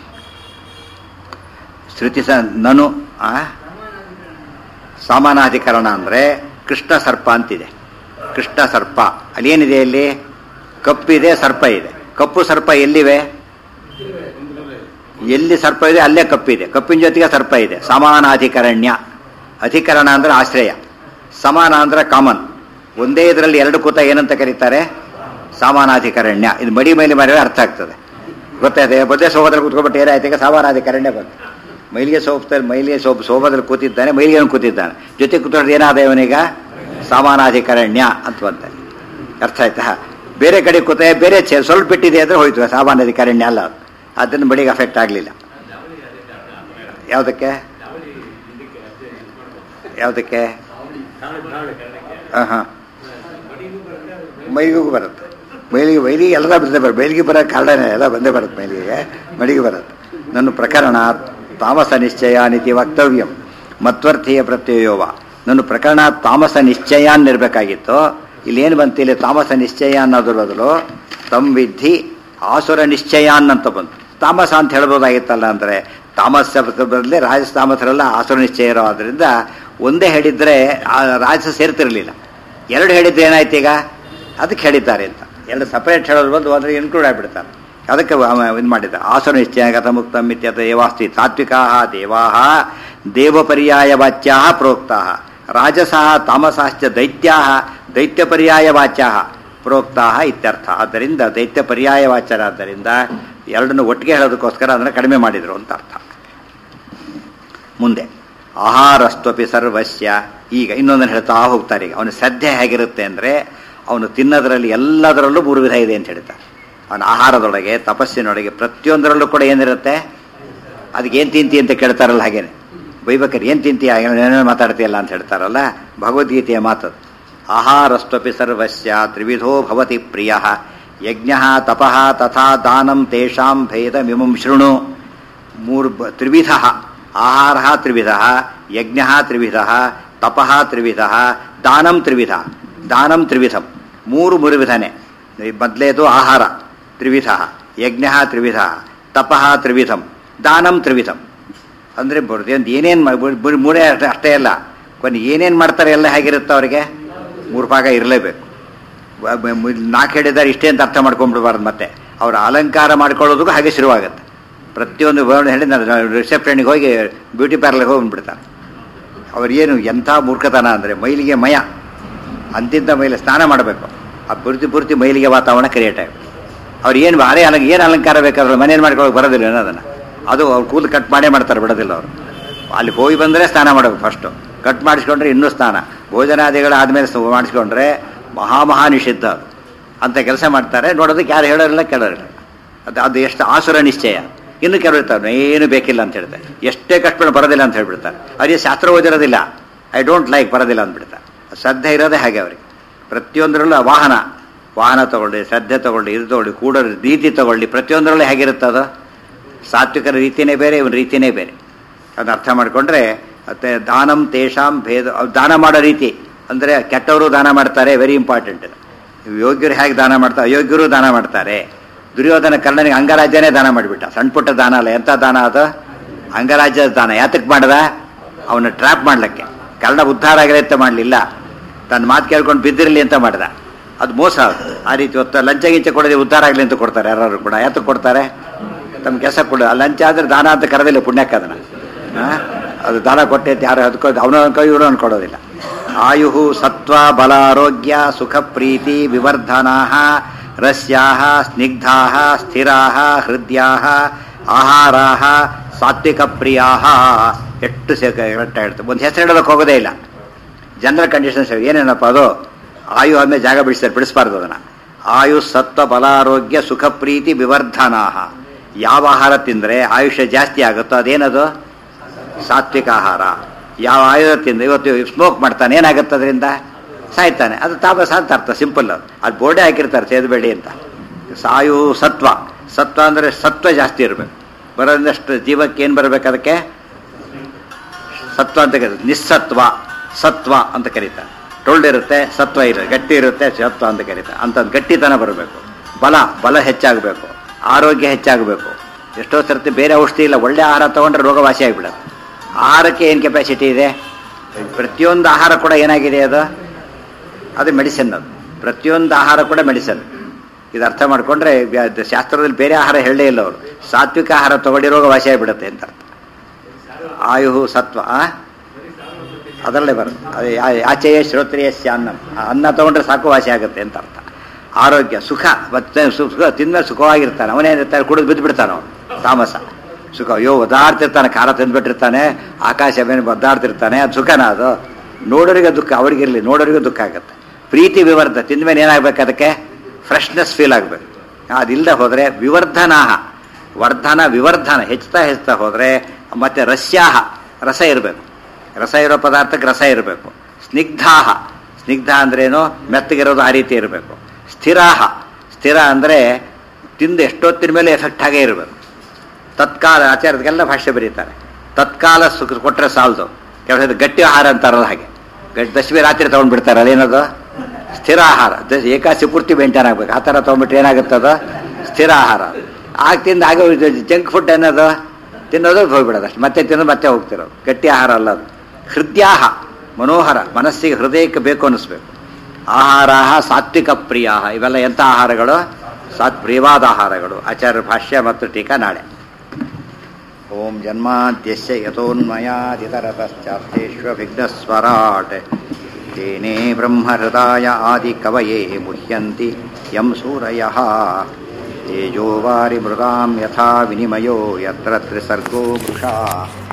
ಶ್ರುತಿ ಸ ನನು ಸಮಾನಾಧಿಕರಣ ಅಂದರೆ ಕೃಷ್ಣ ಸರ್ಪ ಅಂತಿದೆ. ಕೃಷ್ಣ ಸರ್ಪ ಅಲ್ಲಿ ಏನಿದೆ, ಅಲ್ಲಿ ಕಪ್ಪಿದೆ, ಸರ್ಪ ಇದೆ. ಕಪ್ಪು ಸರ್ಪ ಎಲ್ಲಿವೆ? ಎಲ್ಲಿ ಸರ್ಪ ಇದೆ ಅಲ್ಲೇ ಕಪ್ಪಿದೆ, ಕಪ್ಪಿನ ಜೊತೆಗೆ ಸರ್ಪ ಇದೆ. ಸಮಾನಾಧಿಕರಣ್ಯ. ಅಧಿಕರಣ ಅಂದ್ರೆ ಆಶ್ರಯ, ಸಮಾನ ಅಂದ್ರೆ ಕಾಮನ್. ಒಂದೇ ಇದರಲ್ಲಿ ಎರಡು ಕೂತ ಏನಂತ ಕರೀತಾರೆ? ಸಮಾನಾಧಿಕರಣ್ಯ. ಇದು ಮಡಿ ಮೇಲೆ ಮಾಡಿದ್ರೆ ಅರ್ಥ ಆಗ್ತದೆ, ಗೊತ್ತಾಯ್ತು. ಬದ್ದೆ ಸೋಬದಲ್ಲಿ ಕೂತ್ಕೊಬಿಟ್ಟು ಏನಾಯ್ತು, ಈಗ ಸಮಾನಾಧಿಕರಣ್ಯ ಬಂತು. ಮೈಲಿಗೆ ಸೋಪ್ತಾರೆ, ಮೈಲಿಗೆ ಸೋಪ್ ಸೋಬದಲ್ಲಿ ಕೂತಿದ್ದಾನೆ, ಮೈಲಿಗೆ ಕೂತಿದ್ದಾನೆ, ಜೊತೆ ಕೂತ್ಕೊಂಡು ಏನಾದ ಇವನೀಗ ಸಮಾನಾಧಿಕರಣ್ಯ ಅಂತ ಬಂತ. ಅರ್ಥ ಆಯ್ತಾ? ಬೇರೆ ಕಡೆ ಕೂತ ಬೇರೆ ಸ್ವಲ್ಪ ಬಿಟ್ಟಿದೆ ಅಂದರೆ ಹೋಯ್ತು, ಸಮಾನಾಧಿಕರಣ್ಯ ಅಲ್ಲ. ಅದನ್ನು ಬಡಿಗೆ ಅಫೆಕ್ಟ್ ಆಗಲಿಲ್ಲ. ಯಾವುದಕ್ಕೆ ಯಾವುದಕ್ಕೆ ಹಾಂ ಹಾಂ ಮೈಲಿಗೂ ಬರುತ್ತೆ. ಮೈಲಿಗೆ ಮೈಲಿಗೆ ಎಲ್ಲ ಬಂದೇ ಬರುತ್ತೆ. ಮೈಲಿಗೆ ಬರೋ ಕಾರಣನೇ ಎಲ್ಲ ಬಂದೇ ಬರುತ್ತೆ. ಮೈಲಿಗೆ ಮಡಿಗೆ ಬರುತ್ತೆ. ನನ್ನ ಪ್ರಕರಣ ತಾಮಸ ನಿಶ್ಚಯ ನೀತಿ ವಕ್ತವ್ಯಂ ಮತ್ವರ್ಥೀಯ ಪ್ರತ್ಯಯೋವ. ನನ್ನ ಪ್ರಕರಣ ತಾಮಸ ನಿಶ್ಚಯ ಅನ್ನಿರ್ಬೇಕಾಗಿತ್ತು. ಇಲ್ಲೇನು ಬಂತು, ಇಲ್ಲಿ ತಾಮಸ ನಿಶ್ಚಯ ಅನ್ನೋದ್ರ ಬದಲು ತಮ್ ವಿಧಿ ಆಸುರ ನಿಶ್ಚಯ ಅನ್ನಂತ ಬಂತು. ತಾಮಸ ಅಂತ ಹೇಳ್ಬೋದಾಗಿತ್ತಲ್ಲ. ಅಂದರೆ ತಾಮಸ ಬದಲೇ ರಾಜಸ ತಾಮಸರೆಲ್ಲ ಆಸುರ ನಿಶ್ಚಯ ಇರೋ ಆದ್ದರಿಂದ ಒಂದೇ ಹೇಳಿದ್ರೆ ಆ ರಾಜಸ ಸೇರ್ತಿರಲಿಲ್ಲ. ಎರಡು ಹೇಳಿದ್ರೆ ಏನಾಯ್ತು, ಈಗ ಅದಕ್ಕೆ ಹೇಳಿದ್ದಾರೆ ಅಂತ. ಎರಡು ಸಪರೇಟ್ ಹೇಳೋದು ಬಂದು ಅದ್ರ ಇನ್ಕ್ಲೂಡ್ ಆಗಿಬಿಡ್ತಾರೆ. ಅದಕ್ಕೆ ಇದು ಮಾಡಿದ್ದಾರೆ. ಆಸುರ ನಿಶ್ಚಯ ಗತ ಮುಕ್ತ ಮಿತ್ಯತ ಏವಾಸ್ತಿ ತಾತ್ವಿಕಾ ದೇವಾ ದೇವಪರ್ಯಾಯ ವಾಚ್ಯಾ ಪ್ರೋಕ್ತಾ ರಾಜಸಃ ತಾಮಸಾಶ್ಚ ದೈತ್ಯಾ ದೈತ್ಯ ಪರ್ಯಾಯ ವಾಚ್ಯಾ ಪ್ರೋಕ್ತಾ ಇತ್ಯರ್ಥ. ಆದ್ದರಿಂದ ದೈತ್ಯ ಪರ್ಯಾಯ ವಾಚ್ಯರಾದ್ದರಿಂದ ಎರಡನ್ನು ಒಟ್ಟಿಗೆ ಹೇಳೋದಕ್ಕೋಸ್ಕರ ಅದನ್ನು ಕಡಿಮೆ ಮಾಡಿದರು ಅಂತ ಅರ್ಥ. ಮುಂದೆ ಆಹಾರಸ್ತ್ವಪಿ ಸರ್ವಸ್ಯ. ಈಗ ಇನ್ನೊಂದನ್ನು ಹೇಳ್ತಾ ಹೋಗ್ತಾರೆ. ಈಗ ಅವನ ಶ್ರದ್ಧೆ ಹೇಗಿರುತ್ತೆ ಅಂದರೆ ಅವನು ತಿನ್ನೋದರಲ್ಲಿ ಎಲ್ಲದರಲ್ಲೂ ಮೂರು ವಿಧ ಇದೆ ಅಂತ ಹೇಳ್ತಾರೆ. ಅವನ ಆಹಾರದೊಳಗೆ, ತಪಸ್ಸಿನೊಳಗೆ, ಪ್ರತಿಯೊಂದರಲ್ಲೂ ಕೂಡ ಏನಿರುತ್ತೆ, ಅದಕ್ಕೆ ಏನು ತಿಂತಿ ಅಂತ ಕೇಳ್ತಾರಲ್ಲ, ಹಾಗೇನೆ ಬೈಬೇಕಾರೆ ಏನು ತಿಂತೀಯ, ಏನೇನೋ ಮಾತಾಡ್ತೀಯಲ್ಲ ಅಂತ ಹೇಳ್ತಾರಲ್ಲ, ಭಗವದ್ಗೀತೆಯ ಮಾತದು. ಆಹಾರಸ್ತ್ವಪಿ ಸರ್ವಸ್ಯ ತ್ರಿವಿಧೋ ಭವತಿ ಪ್ರಿಯ ಯಜ್ಞ ತಪಃ ತಥಾ ದಾನಂ ತೇಷಾಂ ಭೇದಮಿಮಂ ಶೃಣು. ಮೂರು ತ್ರಿವಿಧ ಆಹಾರ ತ್ರಿವಿಧ, ಯಜ್ಞ ತ್ರಿವಿಧ, ತಪಃ ತ್ರಿವಿಧ, ದಾನಂ ತ್ರಿವಿಧ. ದಾನಂ ತ್ರಿವಿಧಂ, ಮೂರು ಮೂರು ವಿಧನೆ. ಮೊದಲೇದು ಆಹಾರ ತ್ರಿವಿಧ, ಯಜ್ಞ ತ್ರಿವಿಧ, ತಪಃ ತ್ರಿವಿಧಂ, ದಾನಂ ತ್ರಿವಿಧಂ. ಅಂದರೆ ಬರ್ತೇನೆ ಏನೇನು ಮೂರೇ ಅಷ್ಟೇ ಅಲ್ಲ, ಕೊನೆ ಏನೇನು ಮಾಡ್ತಾರೆ ಎಲ್ಲ ಹೇಗಿರುತ್ತೆ ಅವರಿಗೆ ಮೂರು ಭಾಗ ಇರಲೇಬೇಕು. ನಾಲ್ಕು ಹೇಳಿದ್ದಾರೆ ಇಷ್ಟೇ ಅಂತ ಅರ್ಥ ಮಾಡ್ಕೊಂಡ್ಬಿಡ್ಬಾರ್ದು. ಮತ್ತೆ ಅವರ ಅಲಂಕಾರ ಮಾಡ್ಕೊಳ್ಳೋದಕ್ಕೂ ಹಾಗೆ ಶುರುವಾಗುತ್ತೆ. ಪ್ರತಿಯೊಂದು ವರ್ಣ ಹೇಳಿ ನಾನು ರಿಸೆಪ್ಷನ್ಗೆ ಹೋಗಿ ಬ್ಯೂಟಿ ಪಾರ್ಲರ್ಗೆ ಹೋಗಿ ಬಂದ್ಬಿಡ್ತಾರೆ. ಅವ್ರಿಗೇನು ಎಂಥ ಮೂರ್ಖತನ ಅಂದರೆ ಮೈಲಿಗೆ ಮಯ ಅಂತಿಂತ ಮೈಲಿ ಸ್ನಾನ ಮಾಡಬೇಕು. ಆ ಪೂರ್ತಿ ಪೂರ್ತಿ ಮೈಲಿಗೆ ವಾತಾವರಣ ಕ್ರಿಯೇಟ್ ಆಗುತ್ತೆ. ಅವ್ರು ಏನು ಭಾರಿ ಅಲಂಕ ಏನು ಅಲಂಕಾರ ಬೇಕಾದ್ರೆ ಮನೇನು ಮಾಡ್ಕೊಳ್ಳೋಕೆ ಬರೋದಿಲ್ಲ ಅನ್ನೋದನ್ನು. ಅದು ಅವ್ರು ಕೂದಲು ಕಟ್ ಮಾಡೇ ಮಾಡ್ತಾರೆ, ಬಿಡೋದಿಲ್ಲ ಅವರು. ಅಲ್ಲಿ ಹೋಗಿ ಬಂದರೆ ಸ್ನಾನ ಮಾಡಬೇಕು ಫಸ್ಟು, ಕಟ್ ಮಾಡಿಸ್ಕೊಂಡ್ರೆ ಇನ್ನೂ ಸ್ನಾನ, ಭೋಜನಾದಿಗಳು ಆದಮೇಲೆ ಮಾಡಿಸ್ಕೊಂಡ್ರೆ ಮಹಾ ಮಹಾ ನಿಷಿದ್ಧ ಅದು. ಅಂಥ ಕೆಲಸ ಮಾಡ್ತಾರೆ. ನೋಡೋದಕ್ಕೆ ಯಾರು ಹೇಳೋರಿಲ್ಲ ಕೇಳೋರಿಲ್ಲ. ಅದು ಅದು ಎಷ್ಟು ಆಸುರ ನಿಶ್ಚಯ. ಇನ್ನು ಕೆಲವರು ಇರ್ತಾರೆ ಏನು ಬೇಕಿಲ್ಲ ಅಂತ ಹೇಳ್ತಾರೆ, ಎಷ್ಟೇ ಕಷ್ಟಪಟ್ಟು ಬರೋದಿಲ್ಲ ಅಂತ ಹೇಳ್ಬಿಡ್ತಾರೆ. ಅವರಿಗೆ ಶಾಸ್ತ್ರ ಓದಿರೋದಿಲ್ಲ, ಐ ಡೋಂಟ್ ಲೈಕ್ ಬರೋದಿಲ್ಲ ಅಂದ್ಬಿಡ್ತಾರೆ. ಶ್ರದ್ಧೆ ಇರೋದೇ ಹಾಗೆ ಅವರಿಗೆ. ಪ್ರತಿಯೊಂದರಲ್ಲೂ ವಾಹನ ವಾಹನ ತಗೊಳ್ಳಿ, ಶ್ರದ್ಧೆ ತಗೊಳ್ಳಿ, ಇದು ತಗೊಳ್ಳಿ, ಕೂಡೋ ರೀತಿ ತಗೊಳ್ಳಿ, ಪ್ರತಿಯೊಂದರಲ್ಲೂ ಹೇಗಿರುತ್ತೆ ಅದು. ಸಾತ್ವಿಕರ ರೀತಿಯೇ ಬೇರೆ, ಇವನ ರೀತಿಯೇ ಬೇರೆ. ಅದನ್ನ ಅರ್ಥ ಮಾಡಿಕೊಂಡ್ರೆ ಮತ್ತೆ ದಾನಂ ತೇಷಾಂ ಭೇದ. ದಾನ ಮಾಡೋ ರೀತಿ ಅಂದರೆ ಕೆಟ್ಟವರು ದಾನ ಮಾಡ್ತಾರೆ, ವೆರಿ ಇಂಪಾರ್ಟೆಂಟ್. ಯೋಗ್ಯರು ಹೇಗೆ ದಾನ ಮಾಡ್ತಾರೆ, ಅಯೋಗ್ಯರು ದಾನ ಮಾಡ್ತಾರೆ. ದುರ್ಯೋಧನ ಕರ್ಣನಿಗೆ ಅಂಗರಾಜ್ಯನೇ ದಾನ ಮಾಡಿಬಿಟ್ಟ. ಸಣ್ಣ ಪುಟ್ಟ ದಾನ ಅಲ್ಲ, ಎಂಥ ದಾನ ಅದು, ಅಂಗರಾಜ್ಯದ ದಾನ. ಯಾತಕ್ಕೆ ಮಾಡ್ದ, ಅವನ್ನ ಟ್ರ್ಯಾಪ್ ಮಾಡ್ಲಿಕ್ಕೆ. ಕರ್ಣ ಉದ್ಧಾರ ಆಗಲಿ ಅಂತ ಮಾಡಲಿಲ್ಲ, ತನ್ನ ಮಾತು ಕೇಳ್ಕೊಂಡು ಬಿದ್ದಿರಲಿ ಅಂತ ಮಾಡ್ದ. ಅದು ಮೋಸ. ಆ ರೀತಿ ಹೊತ್ತ ಲಂಚ ಗಿಂಚ ಕೊಡೋದೇ ಉದ್ಧಾರ ಆಗಲಿ ಅಂತ ಕೊಡ್ತಾರೆ ಯಾರು ಕೂಡ. ಯಾತಕ್ಕೆ ಕೊಡ್ತಾರೆ? ತಮ್ಮ ಕೆಲಸ ಕೊಡ. ಲಂಚ ಆದರೆ ದಾನ ಅಂತ ಕರೆದಿಲ್ಲ ಪುಣ್ಯಕ್ಕೆ ಅದನ್ನು. ಅದು ದಾನ ಕೊಟ್ಟೆ ಅಂತ ಯಾರು ಅದಕ್ಕೋ ಅವನ ಕೈ ಇವನು ಅನ್ಕೊಡೋದಿಲ್ಲ. ಆಯು ಸತ್ವ ಬಲ ಆರೋಗ್ಯ ಸುಖ ಪ್ರೀತಿ ವಿವರ್ಧನಾ ರಸ್ಯಾ ಸ್ನಿಗ್ಧಾ ಸ್ಥಿರಾ ಹೃದಯಾ ಆಹಾರಾ ಸಾತ್ವಿಕ ಪ್ರಿಯಾ. ಎಷ್ಟು ಕರೆಕ್ಟ್ ಹೇಳ್ತಾರೆ. ಒಂದು ಹೆಸರು ಹೇಳೋದಕ್ಕೆ ಹೋಗೋದೇ ಇಲ್ಲ. ಜನರಲ್ ಕಂಡೀಷನ್ಸ್ ಏನೇನಪ್ಪ ಅದು? ಆಯು ಆಮೇಲೆ ಜಾಗ ಬಿಡಿಸ್ತಾರೆ, ಬಿಡಿಸ್ಬಾರ್ದು ಅದನ್ನು. ಆಯು ಸತ್ವ ಬಲಾರೋಗ್ಯ ಸುಖ ಪ್ರೀತಿ ವಿವರ್ಧನಾ. ಯಾವ ಆಹಾರ ತಿಂದರೆ ಆಯುಷ್ಯ ಜಾಸ್ತಿ ಆಗುತ್ತೋ ಅದೇನದು? ಸಾತ್ವಿಕ ಆಹಾರ. ಯಾವ ಆಯುಧ ತಿಂದರೆ, ಇವತ್ತು ಸ್ಮೋಕ್ ಮಾಡ್ತಾನೆ ಏನಾಗುತ್ತೆ ಅದರಿಂದ? ಸಾಯ್ತಾನೆ. ಅದು ತಾಪಸ ಅಂತ ಅರ್ಥ, ಸಿಂಪಲ್. ಅದು ಬೋರ್ಡೇ ಹಾಕಿರ್ತಾರೆ ಸೇದಬೇಡಿ ಅಂತ. ಆಯು ಸತ್ವ. ಸತ್ವ ಅಂದರೆ ಸತ್ವ ಜಾಸ್ತಿ ಇರಬೇಕು. ಬರೋದಷ್ಟು ಜೀವಕ್ಕೆ ಏನು ಬರಬೇಕು? ಅದಕ್ಕೆ ಸತ್ವ ಅಂತ ಕರೀತಾರೆ. ನಿಸ್ಸತ್ವ ಸತ್ವ ಅಂತ ಕರೀತಾರೆ. ಟೊಳ್ಳಿರುತ್ತೆ, ಸತ್ವ ಇರುತ್ತೆ. ಗಟ್ಟಿ ಇರುತ್ತೆ, ಸತ್ವ ಅಂತ ಕರೀತಾರೆ. ಅಂಥದ್ದು ಗಟ್ಟಿತನ ಬರಬೇಕು. ಬಲ ಬಲ ಹೆಚ್ಚಾಗಬೇಕು. ಆರೋಗ್ಯ ಹೆಚ್ಚಾಗಬೇಕು. ಎಷ್ಟೋ ಸರ್ತಿ ಬೇರೆ ಔಷಧಿ ಇಲ್ಲ, ಒಳ್ಳೆ ಆಹಾರ ತೊಗೊಂಡ್ರೆ ರೋಗ ವಾಸಿ ಆಗಿಬಿಡೋದು. ಆಹಾರಕ್ಕೆ ಏನು ಕೆಪಾಸಿಟಿ ಇದೆ? ಪ್ರತಿಯೊಂದು ಆಹಾರ ಕೂಡ ಏನಾಗಿದೆ ಅದು? ಅದು ಮೆಡಿಸಿನ್. ಅದು ಪ್ರತಿಯೊಂದು ಆಹಾರ ಕೂಡ ಮೆಡಿಸಿನ್. ಇದು ಅರ್ಥ ಮಾಡಿಕೊಂಡ್ರೆ ಶಾಸ್ತ್ರದಲ್ಲಿ ಬೇರೆ ಆಹಾರ ಹೇಳಲೇ ಇಲ್ಲ ಅವರು. ಸಾತ್ವಿಕ ಆಹಾರ ತಗೊಂಡು ರೋಗ ವಾಸಿ ಆಗಿಬಿಡುತ್ತೆ ಅಂತ ಅರ್ಥ. ಆಯು ಸತ್ವ ಅದರಲ್ಲೇ ಬರುತ್ತೆ. ಅದು ಆಚೆಯೇ ಶ್ರೋತ್ರಿಯಸ್ಯ ಅನ್ನ. ಅನ್ನ ತೊಗೊಂಡ್ರೆ ಸಾಕು ವಾಸಿ ಆಗುತ್ತೆ ಅಂತ ಅರ್ಥ. ಆರೋಗ್ಯ ಸುಖ. ಮತ್ತೆ ಸುಖ ತಿಂದ್ಮೇಲೆ ಸುಖವಾಗಿರ್ತಾನೆ. ಅವನೇನಿರ್ತಾನೆ ಕುಡಿದು ಬಿದ್ದು ಬಿಡ್ತಾನೆ ಅವನು. ತಾಮಸ ಸುಖ. ಅಯ್ಯೋ ಒದ್ದಾಡ್ತಿರ್ತಾನೆ, ಖಾರ ತಿಂದ್ಬಿಟ್ಟಿರ್ತಾನೆ, ಆಕಾಶ ಮೇಲೆ ಒದ್ದಾಡ್ತಿರ್ತಾನೆ. ಅದು ಸುಖನ? ಅದು ನೋಡೋರಿಗೆ ದುಃಖ, ಅವ್ರಿಗಿರಲಿ, ನೋಡೋರಿಗೂ ದುಃಖ ಆಗುತ್ತೆ. ಪ್ರೀತಿ ವಿವರ್ಧ. ತಿಂದ್ಮೇಲೆ ಏನಾಗಬೇಕು? ಅದಕ್ಕೆ ಫ್ರೆಶ್ನೆಸ್ ಫೀಲ್ ಆಗಬೇಕು. ಅದಿಲ್ಲದೆ ಹೋದರೆ ವಿವರ್ಧನಾಹ. ವರ್ಧನ ವಿವರ್ಧನ ಹೆಚ್ಚುತ್ತಾ ಹೆಚ್ಚುತ್ತಾ ಹೋದರೆ ಮತ್ತೆ ರಸ್ಯಾಹ ರಸ ಇರಬೇಕು. ರಸ ಇರೋ ಪದಾರ್ಥಕ್ಕೆ ರಸ ಇರಬೇಕು. ಸ್ನಿಗ್ಧಾಹ. ಸ್ನಿಗ್ಧ ಅಂದ್ರೇನು? ಮೆತ್ತಗಿರೋದು ಆ ರೀತಿ ಇರಬೇಕು. ಸ್ಥಿರಾಹ. ಸ್ಥಿರ ಅಂದರೆ ತಿಂದು ಎಷ್ಟೊತ್ತಿನ ಮೇಲೆ ಎಫೆಕ್ಟ್ ಆಗೇ ಇರಬೇಕು. ತತ್ಕಾಲ ಆಚಾರದಕ್ಕೆಲ್ಲ ಭಾಷೆ ಬರೀತಾರೆ. ತತ್ಕಾಲ ಸುಖ ಕೊಟ್ಟರೆ ಸಾಲದು. ಕೆಲವು ಗಟ್ಟಿ ಆಹಾರ ಅಂತಾರಲ್ಲ ಹಾಗೆ. ಗಟ್ಟಿ ದಶಮಿ ರಾತ್ರಿ ತೊಗೊಂಡ್ಬಿಡ್ತಾರೆ. ಅದೇನದು? ಸ್ಥಿರ ಆಹಾರ. ಏಕಾಸಿ ಪೂರ್ತಿ ಮೇಂಟೈನ್ ಆಗಬೇಕು. ಆ ಥರ ತೊಗೊಂಡ್ಬಿಟ್ರೆ ಏನಾಗುತ್ತದ? ಸ್ಥಿರ ಆಹಾರ. ಆಗ ತಿಂದು ಆಗ ಜಂಕ್ ಫುಡ್ ಅನ್ನೋದು ತಿನ್ನೋದು ಹೋಗ್ಬಿಡೋದು ಅಷ್ಟು. ಮತ್ತೆ ತಿನ್ನೋದು ಮತ್ತೆ ಹೋಗ್ತಿರೋದು. ಗಟ್ಟಿ ಆಹಾರ ಅಲ್ಲ ಅದು. ಹೃದಯಾಹ ಮನೋಹರ. ಮನಸ್ಸಿಗೆ ಹೃದಯಕ್ಕೆ ಬೇಕು ಅನ್ನಿಸ್ಬೇಕು. ಆಹಾರ ಸಾತ್ವಿಕ ಪ್ರಿಯ. ಇವೆಲ್ಲ ಎಂಥ ಆಹಾರಗಳು? ಸಾತ್ ಪ್ರಿಯವಾದ ಆಹಾರಗಳು. ಆಚಾರ್ಯ ಭಾಷ್ಯ ಮತ್ತು ಟೀಕಾ ನಾಳೆ. ಓಂ ಜನ್ಮಾದ್ಯಸ್ಯ ಯತೋನ್ಮಯಾದಿತರತಶ್ಚಾರ್ಥೇಷ್ವಭಿಘ್ನಸ್ವರಾಟ್ ತೇನೇ ಬ್ರಹ್ಮಹೃದಾಯ ಆದಿ ಕವಯೇ ಮುಹ್ಯಂತಿ ಯಂ ಸೂರಯಃ. ತೇಜೋವಾರಿ ಮೃದಾಂ ಯಥಾ ವಿನಿಮಯೋ ಯತ್ರ ತ್ರಿಸರ್ಗೋ ವೃಷಾ.